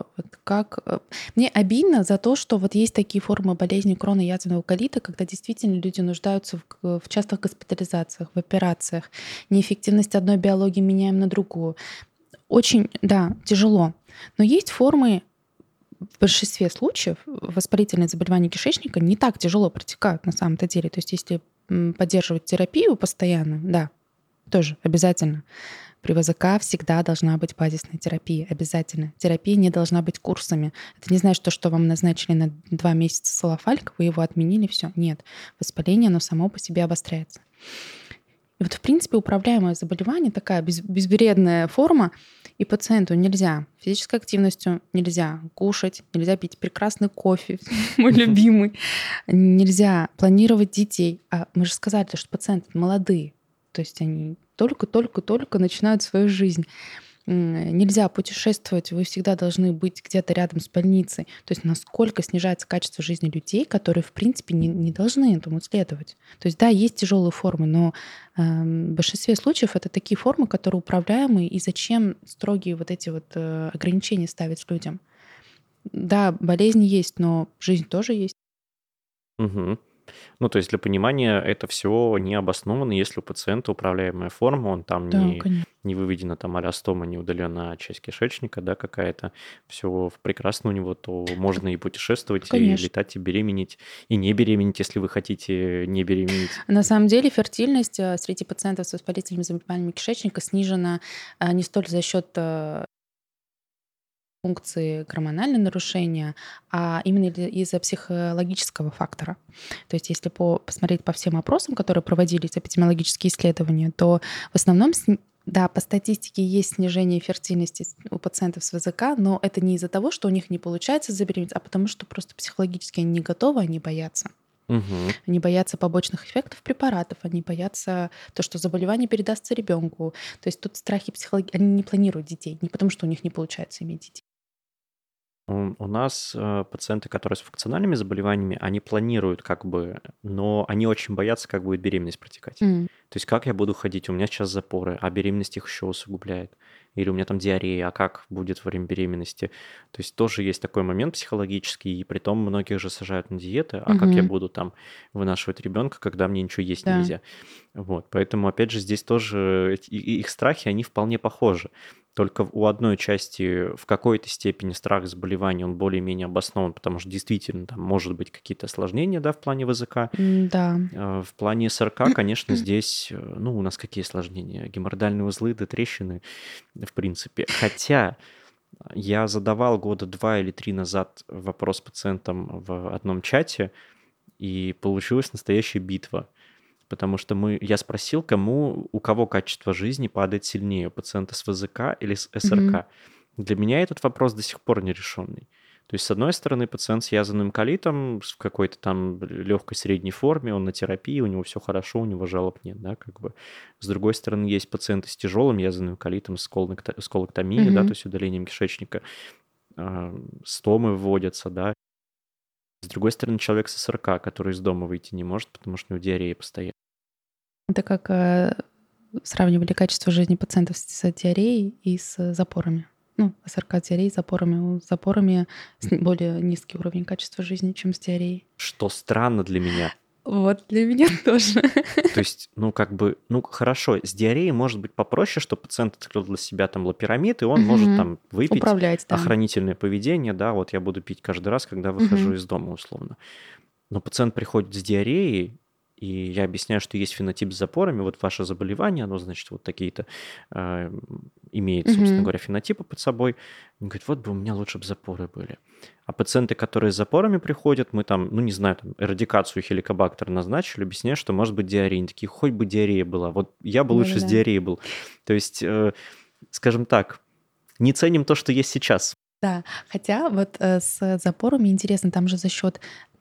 Мне обидно за то, что вот есть такие формы болезни Крона и язвенного колита, когда действительно люди нуждаются в частых госпитализациях, в операциях. Неэффективность одной биологии меняем на другую. Очень, да, тяжело. Но есть формы, в большинстве случаев воспалительные заболевания кишечника не так тяжело протекают на самом-то деле. То есть если поддерживать терапию постоянно, да, тоже обязательно. При ВЗК всегда должна быть базисная терапия, обязательно. Терапия не должна быть курсами. Это не значит, что вам назначили на 2 месяца салафальк, вы его отменили, все. Нет. Воспаление, оно само по себе обостряется. И вот, в принципе, управляемое заболевание, такая безвредная форма, и пациенту нельзя физической активностью, нельзя кушать, нельзя пить прекрасный кофе, мой любимый, нельзя планировать детей. А мы же сказали, что пациенты молодые, то есть они только-только начинают свою жизнь. Нельзя путешествовать, вы всегда должны быть где-то рядом с больницей. То есть насколько снижается качество жизни людей, которые, в принципе, не должны этому следовать. То есть да, есть тяжелые формы, но в большинстве случаев это такие формы, которые управляемые, и зачем строгие вот эти вот ограничения ставить людям? Да, болезни есть, но жизнь тоже есть. Угу. Ну, то есть для понимания, это все не обосновано, если у пациента управляемая форма, он там Да, не выведена там аллостома, не удалена часть кишечника, да, какая-то, все прекрасно у него, то можно и путешествовать, и летать, и беременеть, и не беременеть, если вы хотите не беременеть. На самом деле фертильность среди пациентов с воспалительными заболеваниями кишечника снижена не столь за счет функции гормонального нарушения, а именно из-за психологического фактора. То есть если посмотреть по всем опросам, которые проводились, эпидемиологические исследования, то в основном, да, по статистике есть снижение фертильности у пациентов с ВЗК, но это не из-за того, что у них не получается забеременеть, а потому что просто психологически они не готовы, они боятся. Угу. Они боятся побочных эффектов препаратов, они боятся то, что заболевание передастся ребенку. То есть тут страхи психологии, они не планируют детей, не потому что у них не получается иметь детей. У нас пациенты, которые с функциональными заболеваниями, они планируют как бы, но они очень боятся, как будет беременность протекать. То есть как я буду ходить, у меня сейчас запоры, а беременность их еще усугубляет. Или у меня там диарея, а как будет во время беременности. То есть тоже есть такой момент психологический, и при том многих же сажают на диеты, а как я буду там вынашивать ребенка, когда мне ничего есть нельзя. Вот, поэтому, опять же, здесь тоже их страхи, они вполне похожи. Только у одной части в какой-то степени страх заболевания, он более-менее обоснован, потому что действительно там может быть какие-то осложнения, да, в плане ВЗК. Да. В плане СРК, конечно, здесь, у нас какие осложнения? Геморроидальные узлы, да трещины, в принципе. Хотя я задавал 2 или 3 года назад вопрос пациентам в одном чате, и получилась настоящая битва. Потому что я спросил, у кого качество жизни падает сильнее, у пациента с ВЗК или с Мгм. СРК. Для меня этот вопрос до сих пор нерешенный. То есть, с одной стороны, пациент с язвенным колитом в какой-то там легкой средней форме, он на терапии, у него все хорошо, у него жалоб нет, да, как бы. С другой стороны, есть пациенты с тяжелым язвенным колитом, с колоктомией, да, то Мгм. есть удалением кишечника, стомы вводятся, да. С другой стороны, человек с СРК, который из дома выйти не может, потому что у него диарея постоянно. Это как сравнивали качество жизни пациентов с диареей и с запорами. Ну, СРК с диареей, запорами. С запорами более низкий уровень качества жизни, чем с диареей. Что странно для меня. Вот для меня тоже. То есть, хорошо, с диареей может быть попроще, что пациент открыл для себя там лапирамид, и он может Мгм. там выпить Управлять, да. охранительное поведение, да, вот я буду пить каждый раз, когда выхожу Мгм. из дома, условно. Но пациент приходит с диареей, и я объясняю, что есть фенотип с запорами, вот ваше заболевание, оно, значит, вот такие-то имеет, собственно Мгм. говоря, фенотипы под собой. Он говорит, вот бы у меня лучше бы запоры были. А пациенты, которые с запорами приходят, мы там, не знаю, там, эрадикацию хеликобактера назначили, объясняю, что может быть диарея. Они такие, хоть бы диарея была. Вот я бы лучше с Да-да-да. диареей был. То есть, скажем так, не ценим то, что есть сейчас. Да, хотя вот с запорами интересно, там же за счет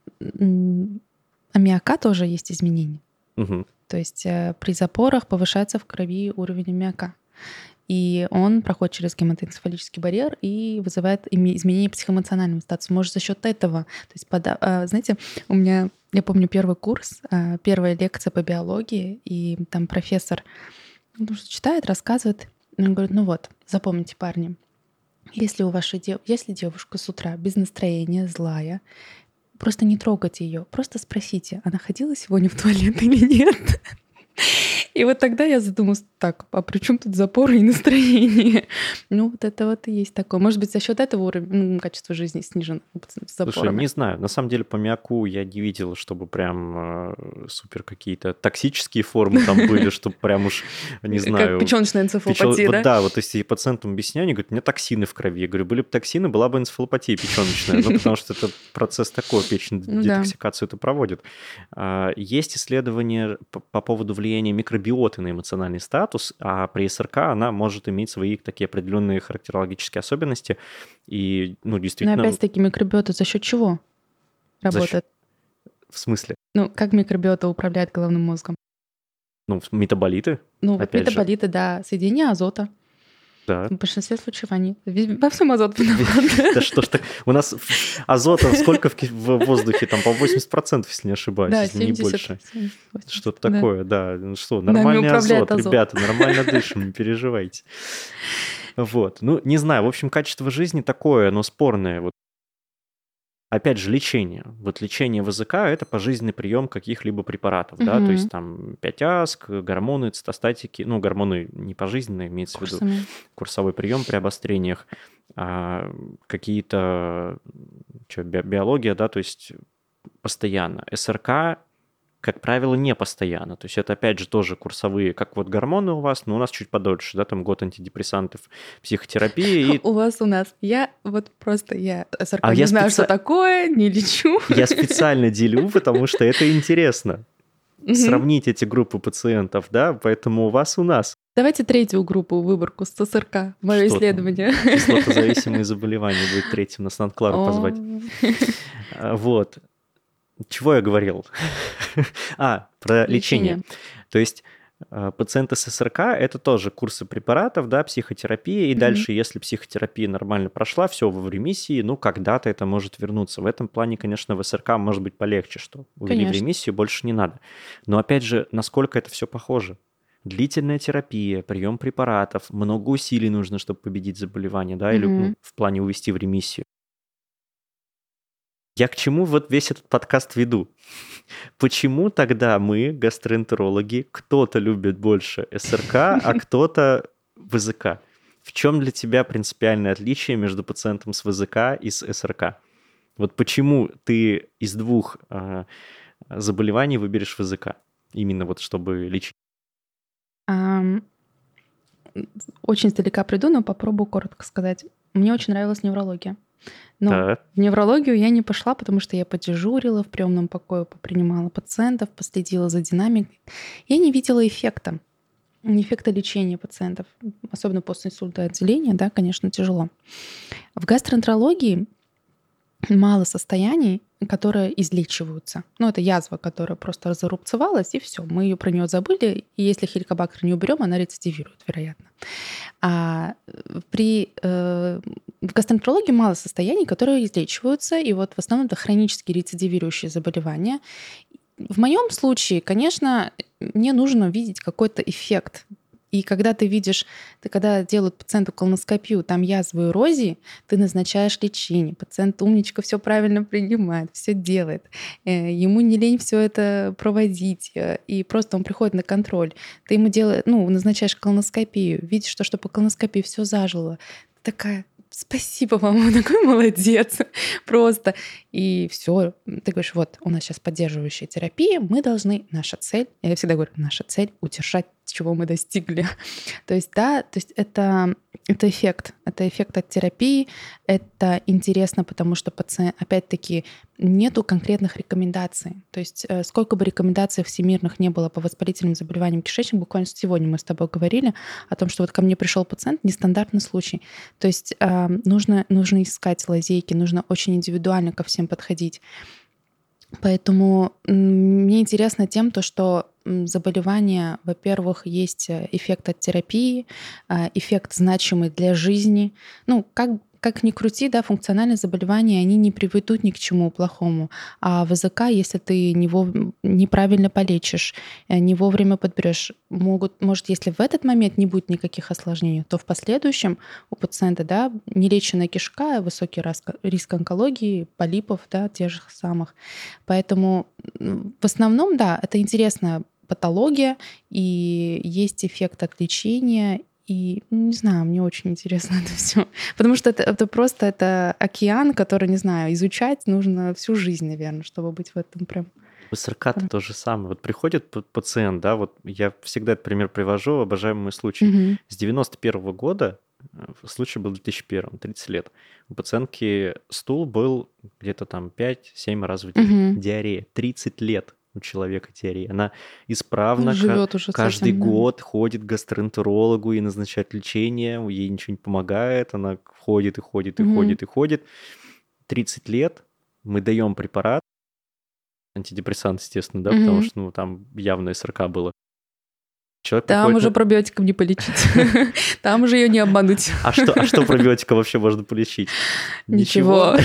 аммиака тоже есть изменения. Угу. То есть при запорах повышается в крови уровень аммиака. И он проходит через гематоэнцефалический барьер и вызывает изменение психоэмоционального статуса. Может, за счет этого. То есть, знаете, я помню первый курс, первая лекция по биологии, и там профессор читает, рассказывает, и он говорит, запомните, парни, если девушка с утра без настроения, злая, просто не трогайте ее, просто спросите, она ходила сегодня в туалет или нет. И вот тогда я задумалась, так, а при чем тут запоры и настроение? Вот это вот и есть такое. Может быть, за счет этого уровень качества жизни снижен с Слушай, запорами. не знаю. На самом деле по мяку я не видел, чтобы прям супер какие-то токсические формы там были, чтобы прям уж, не знаю... Как печёночная энцефалопатия, да? Да, вот если пациентам объясняю, они говорят, у меня токсины в крови. Я говорю, были бы токсины, была бы энцефалопатия печёночная. Потому что это процесс такой, печень детоксикацию это проводит. Есть исследования по поводу влияния микробиоты на эмоциональный статус, а при СРК она может иметь свои такие определенные характерологические особенности. И, действительно... Но опять-таки микробиота за счет чего работает? В смысле? Как микробиота управляет головным мозгом? Метаболиты. Метаболиты, да, соединение азота. Да. В большинстве случаев они во всем азот виноват. Да что ж так, у нас азота сколько в воздухе, там по 80%, если не ошибаюсь, Да, если не 70. больше. Что-то такое, да. Что, нормальный Нами управляет азот, азот. ребята, нормально дышим, не переживайте. Вот, не знаю, в общем, качество жизни такое, но спорное. Вот. Опять же, лечение. Вот лечение ВЗК – это пожизненный прием каких-либо препаратов, да, то есть там 5-аск, гормоны, цитостатики, гормоны не пожизненные, имеется в виду курсовой прием при обострениях, какие-то, биология, да, то есть постоянно. СРК, как правило, не постоянно. То есть это, опять же, тоже курсовые, как вот гормоны у вас, но у нас чуть подольше, да, там год антидепрессантов, психотерапии. У нас. Я СРК А не я знаю, что такое, не лечу. Я специально делю, потому что это интересно. Сравнить эти группы пациентов, да, поэтому у нас. Давайте третью группу, выборку с СРК, мое исследование. Кислотозависимые заболевания будет третьим, нас надо Клару позвать. Вот. Чего я говорил? Про лечение. То есть пациенты с СРК – это тоже курсы препаратов, да, психотерапия, и дальше, если психотерапия нормально прошла, все, вы в ремиссии, когда-то это может вернуться. В этом плане, конечно, в СРК может быть полегче, что увели в ремиссию, больше не надо. Но, опять же, насколько это все похоже? Длительная терапия, прием препаратов, много усилий нужно, чтобы победить заболевание, да, или в плане увести в ремиссию. Я к чему вот весь этот подкаст веду? Почему тогда мы, гастроэнтерологи, кто-то любит больше СРК, а кто-то ВЗК? В чем для тебя принципиальное отличие между пациентом с ВЗК и с СРК? Вот почему ты из двух заболеваний выберешь ВЗК? Именно вот чтобы лечить. Очень издалека приду, но попробую коротко сказать. Мне очень нравилась неврология. Но Да. в неврологию я не пошла, потому что я подежурила в приемном покое, попринимала пациентов, последила за динамикой. Я не видела эффекта лечения пациентов, особенно после инсульта отделения, да, конечно, тяжело. В гастроэнтерологии мало состояний, которые излечиваются. Ну, это язва, которая просто зарубцевалась, и все, мы ее про нее забыли, и если хеликобактер не уберем, она рецидивирует, вероятно. В гастроэнтерологии мало состояний, которые излечиваются, и вот в основном это хронические рецидивирующие заболевания. В моем случае, конечно, мне нужно видеть какой-то эффект. И когда ты видишь, когда делают пациенту колоноскопию, там язвы и эрозии, ты назначаешь лечение. Пациент умничка, все правильно принимает, все делает. Ему не лень все это проводить. И просто он приходит на контроль. Ты ему назначаешь колоноскопию, видишь, что по колоноскопии все зажило. Ты такая: спасибо вам, вы такой молодец. Просто. И все. Ты говоришь: вот, у нас сейчас поддерживающая терапия, мы должны, наша цель, я всегда говорю, наша цель — удержать, чего мы достигли. То есть, да, это эффект. Это эффект от терапии. Это интересно, потому что пациент, опять-таки, нету конкретных рекомендаций. То есть сколько бы рекомендаций всемирных не было по воспалительным заболеваниям кишечника, буквально сегодня мы с тобой говорили о том, что вот ко мне пришел пациент, нестандартный случай. То есть нужно искать лазейки, нужно очень индивидуально ко всем подходить. Поэтому мне интересно тем, что заболевания, во-первых, есть эффект от терапии, эффект значимый для жизни. Ну, как ни крути, да, функциональные заболевания, они не приведут ни к чему плохому. А ВЗК, если ты неправильно полечишь, не вовремя подберешь, может, если в этот момент не будет никаких осложнений, то в последующем у пациента, да, нелеченная кишка, высокий риск онкологии, полипов, да, тех же самых. Поэтому в основном, да, это интересная патология, и есть эффект от лечения. И, не знаю, мне очень интересно это все. Потому что это просто океан, который, не знаю, изучать нужно всю жизнь, наверное, чтобы быть в этом прям. У СРК-то то же самое. Вот приходит пациент, да, вот я всегда этот пример привожу, обожаемый случай. Мгм. С 91 года, случай был в 2001, 30 лет, у пациентки стул был где-то там 5-7 раз в день. Мгм. Диарея. 30 лет у человека диарея. Она исправно Живет уже с каждый этим, да. год ходит к гастроэнтерологу и назначает лечение, ей ничего не помогает, она ходит и ходит и Мгм. ходит и ходит. 30 лет мы даем препарат, антидепрессант, естественно, да, потому Мгм. что там явно СРК было. Человек Там приходит уже пробиотиком не полечить. Там уже ее не обмануть. А что пробиотика вообще можно полечить? Ничего.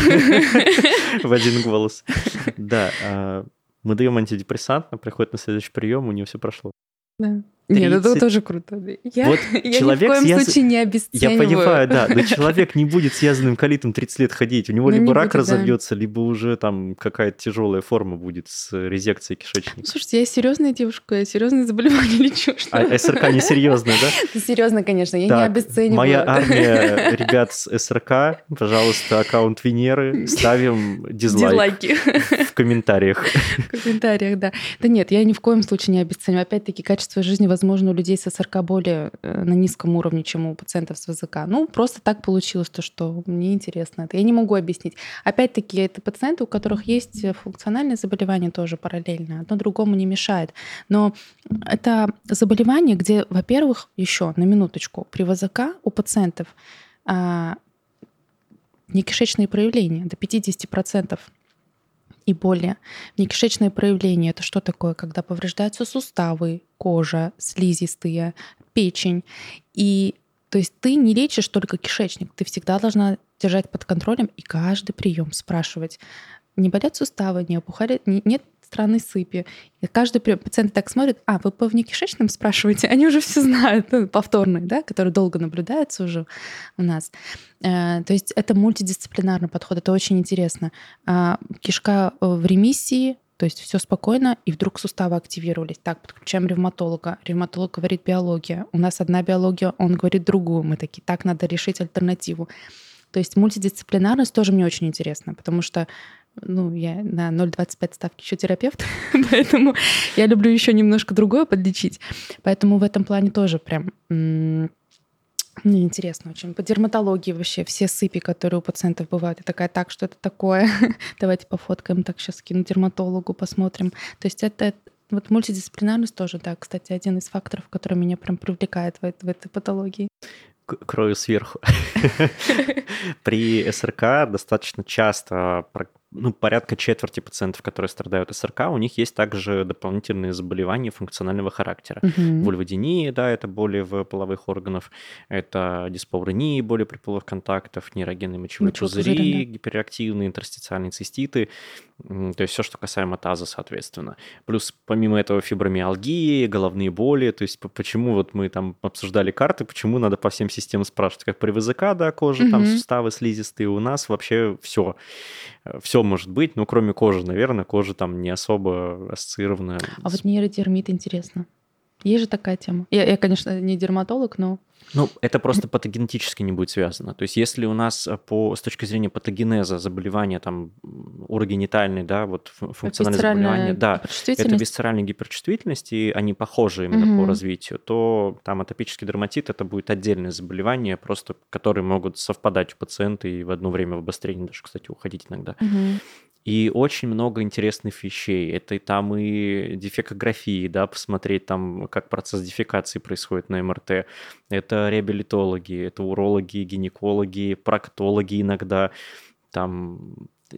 В один голос. Да, мы даем антидепрессант, она приходит на следующий прием, у нее все прошло. Да. Нет, это 30. тоже круто. Я Вот ни в человек коем с случае не Я обесцениваю. понимаю, да, но человек не будет с язвенным колитом 30 лет ходить. У него Ну, либо не рак будет, да. разовьется, либо уже там какая-то тяжелая форма будет с резекцией кишечника. Слушайте, я серьезная девушка, я серьезные заболевания лечу. А СРК несерьезная, да? Серьезно, конечно, я не Так, обесцениваю. моя армия ребят с СРК, пожалуйста, аккаунт Венеры, ставим дизлайк Дизлайки в комментариях. в комментариях, да. Да нет, я ни в коем случае не обесцениваю. Опять-таки, качество жизни, возможно, у людей с СРК более на низком уровне, чем у пациентов с ВЗК. Ну, просто так получилось, что мне интересно это. Я не могу объяснить. Опять-таки, это пациенты, у которых есть функциональные заболевания тоже параллельно. Одно другому не мешает. Но это заболевание, где, во-первых, еще на минуточку, при ВЗК у пациентов некишечные проявления до 50% и более. Некишечные проявления — это что такое? Когда повреждаются суставы, кожа, слизистые, печень. И то есть ты не лечишь только кишечник, ты всегда должна держать под контролем и каждый прием спрашивать, не болят суставы, не опухали, нет странной сыпи. И каждый пациент так смотрит: вы по внекишечным спрашиваете? Они уже все знают, повторные, да, которые долго наблюдаются уже у нас. То есть это мультидисциплинарный подход, это очень интересно. Кишка в ремиссии, то есть все спокойно, и вдруг суставы активировались. Так, подключаем ревматолога. Ревматолог говорит: биология. У нас одна биология, он говорит другую. Мы такие: так, надо решить альтернативу. То есть мультидисциплинарность тоже мне очень интересна, потому что я на 0,25 ставки еще терапевт, поэтому я люблю еще немножко другое подлечить. Поэтому в этом плане тоже прям Мне интересно очень. По дерматологии вообще все сыпи, которые у пациентов бывают. Я такая, так, что это такое? Давайте пофоткаем, так сейчас скину дерматологу, посмотрим. То есть это вот мультидисциплинарность тоже, да, кстати, один из факторов, который меня прям привлекает в этой патологии. Крою сверху. При СРК достаточно часто, порядка четверти пациентов, которые страдают СРК, у них есть также дополнительные заболевания функционального характера. Вульводинии, да, это боли в половых органах, это диспаурении, боли при половых контактах, нейрогенные мочевые пузыри, гиперактивные интерстициальные циститы, то есть все, что касаемо таза, соответственно. Плюс помимо этого фибромиалгии, головные боли, то есть почему вот мы там обсуждали карты, почему надо по всем системам спрашивать, как при ВЗК, да, кожа, там суставы слизистые, у нас вообще все может быть, ну, кроме кожи, наверное, кожа там не особо ассоциирована. А вот нейродермит интересно. Есть же такая тема. Я, конечно, не дерматолог, но... Ну, это просто патогенетически не будет связано. То есть если у нас с точки зрения патогенеза заболевания там урогенитальные, да, вот функциональные заболевания, да, это висцеральная гиперчувствительность, и они похожи именно по развитию, то там атопический дерматит это будет отдельное заболевание, просто которые могут совпадать у пациента и в одно время в обострении даже, кстати, уходить иногда. И очень много интересных вещей. Это и там и дефекографии, да, посмотреть там, как процесс дефекации происходит на МРТ. Это реабилитологи, это урологи, гинекологи, проктологи иногда. Там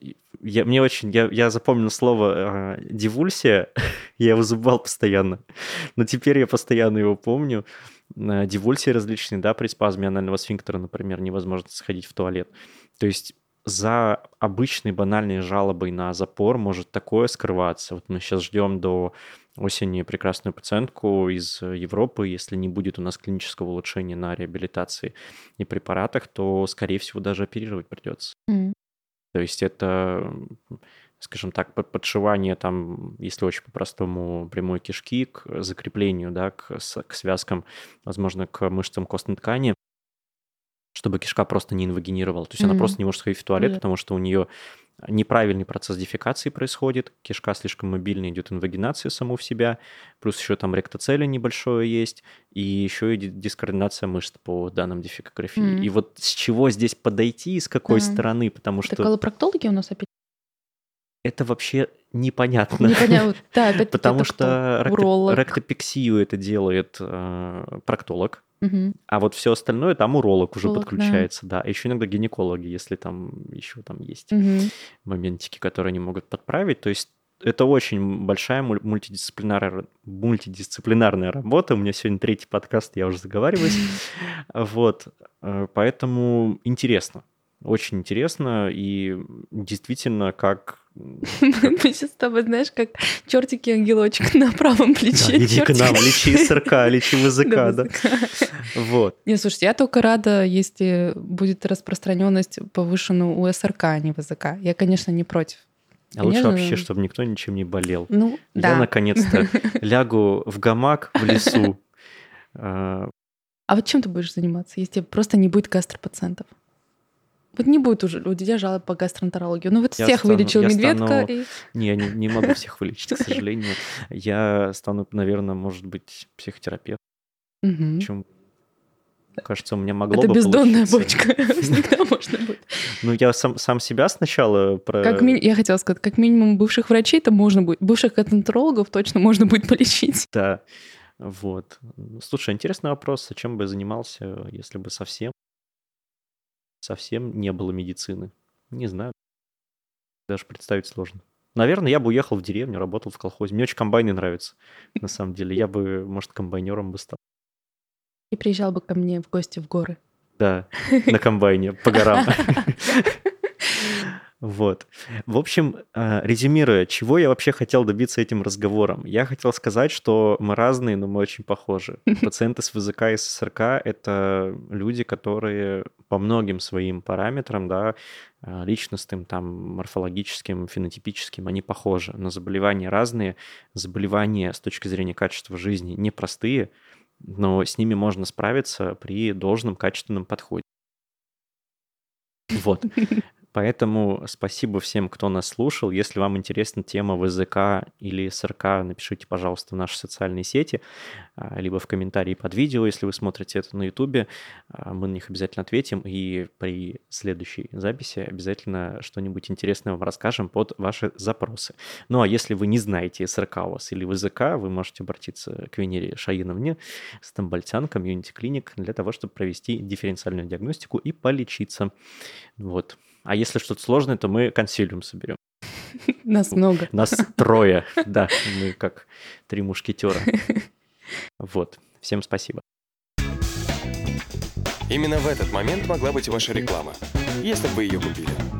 я запомнил слово дивульсия, я его забывал постоянно, но теперь я постоянно его помню. Дивульсии различные, да, при спазме анального сфинктера, например, невозможно сходить в туалет. То есть за обычной банальной жалобой на запор может такое скрываться. Вот мы сейчас ждем до осени прекрасную пациентку из Европы. Если не будет у нас клинического улучшения на реабилитации и препаратах, то, скорее всего, даже оперировать придется. То есть это, скажем так, подшивание там, если очень по-простому, прямой кишки к закреплению, да, к связкам, возможно, к мышцам костной ткани, чтобы кишка просто не инвагинировала. То есть она просто не может сходить в туалет, потому что у нее неправильный процесс дефекации происходит, кишка слишком мобильно идет инвагинация саму в себя, плюс еще там ректоцеле небольшое есть, и еще и дискоординация мышц по данным дефекографии. И вот с чего здесь подойти, с какой стороны, потому что... Это колопроктологи у нас опять? Это вообще непонятно. Непонятно, да, опять потому что ректопексию это делает проктолог, а вот все остальное там уролог уже подключается, да. Еще иногда гинекологи, если там еще там есть моментики, которые они могут подправить. То есть это очень большая мультидисциплинарная работа. У меня сегодня 3-й подкаст, я уже заговариваюсь. Вот, поэтому интересно. Очень интересно, и действительно, как... Мы сейчас с тобой, знаешь, как чертики-ангелочек на правом плече. Да, иди к нам, лечи СРК, лечи ВЗК, да. Вот. Не, слушайте, я только рада, если будет распространенность повышена у СРК, а не ВЗК. Я, конечно, не против. А лучше вообще, чтобы никто ничем не болел. Ну, да. Я, наконец-то, лягу в гамак в лесу. А вот чем ты будешь заниматься, если просто не будет гастропациентов? Вот не будет уже у тебя жалоб по гастроэнтерологии. Ну вот всех вылечил Медведка. Не, я не могу всех вылечить, к сожалению. Я стану, наверное, может быть, психотерапевтом. Причем, кажется, у меня могло бы получиться. Это бездонная бочка. Всегда можно будет. Ну, я сам себя сначала... Я хотела сказать, как минимум бывших врачей-то можно будет. Бывших гастроэнтерологов точно можно будет полечить. Да, вот. Слушай, интересный вопрос. А чем бы я занимался, если бы совсем не было медицины? Не знаю. Даже представить сложно. Наверное, я бы уехал в деревню, работал в колхозе. Мне очень комбайны нравятся, на самом деле. Я бы, может, комбайнером бы стал. И приезжал бы ко мне в гости в горы. Да, на комбайне, по горам. Вот. В общем, резюмируя, чего я вообще хотел добиться этим разговором? Я хотел сказать, что мы разные, но мы очень похожи. Пациенты с ВЗК и СРК — это люди, которые по многим своим параметрам, да, личностным, там, морфологическим, фенотипическим, они похожи, но заболевания разные. Заболевания с точки зрения качества жизни непростые, но с ними можно справиться при должном качественном подходе. Вот. Поэтому спасибо всем, кто нас слушал. Если вам интересна тема ВЗК или СРК, напишите, пожалуйста, в наши социальные сети, либо в комментарии под видео, если вы смотрите это на Ютубе. Мы на них обязательно ответим, и при следующей записи обязательно что-нибудь интересное вам расскажем под ваши запросы. Ну а если вы не знаете, СРК у вас или ВЗК, вы можете обратиться к Венере Шаиновне, Стамбальтян, комьюнити-клиник, для того, чтобы провести дифференциальную диагностику и полечиться. Вот. А если что-то сложное, то мы консилиум соберем. Нас много. Нас 3, да, мы как 3 мушкетера. Вот, всем спасибо. Именно в этот момент могла быть ваша реклама, если бы вы ее купили.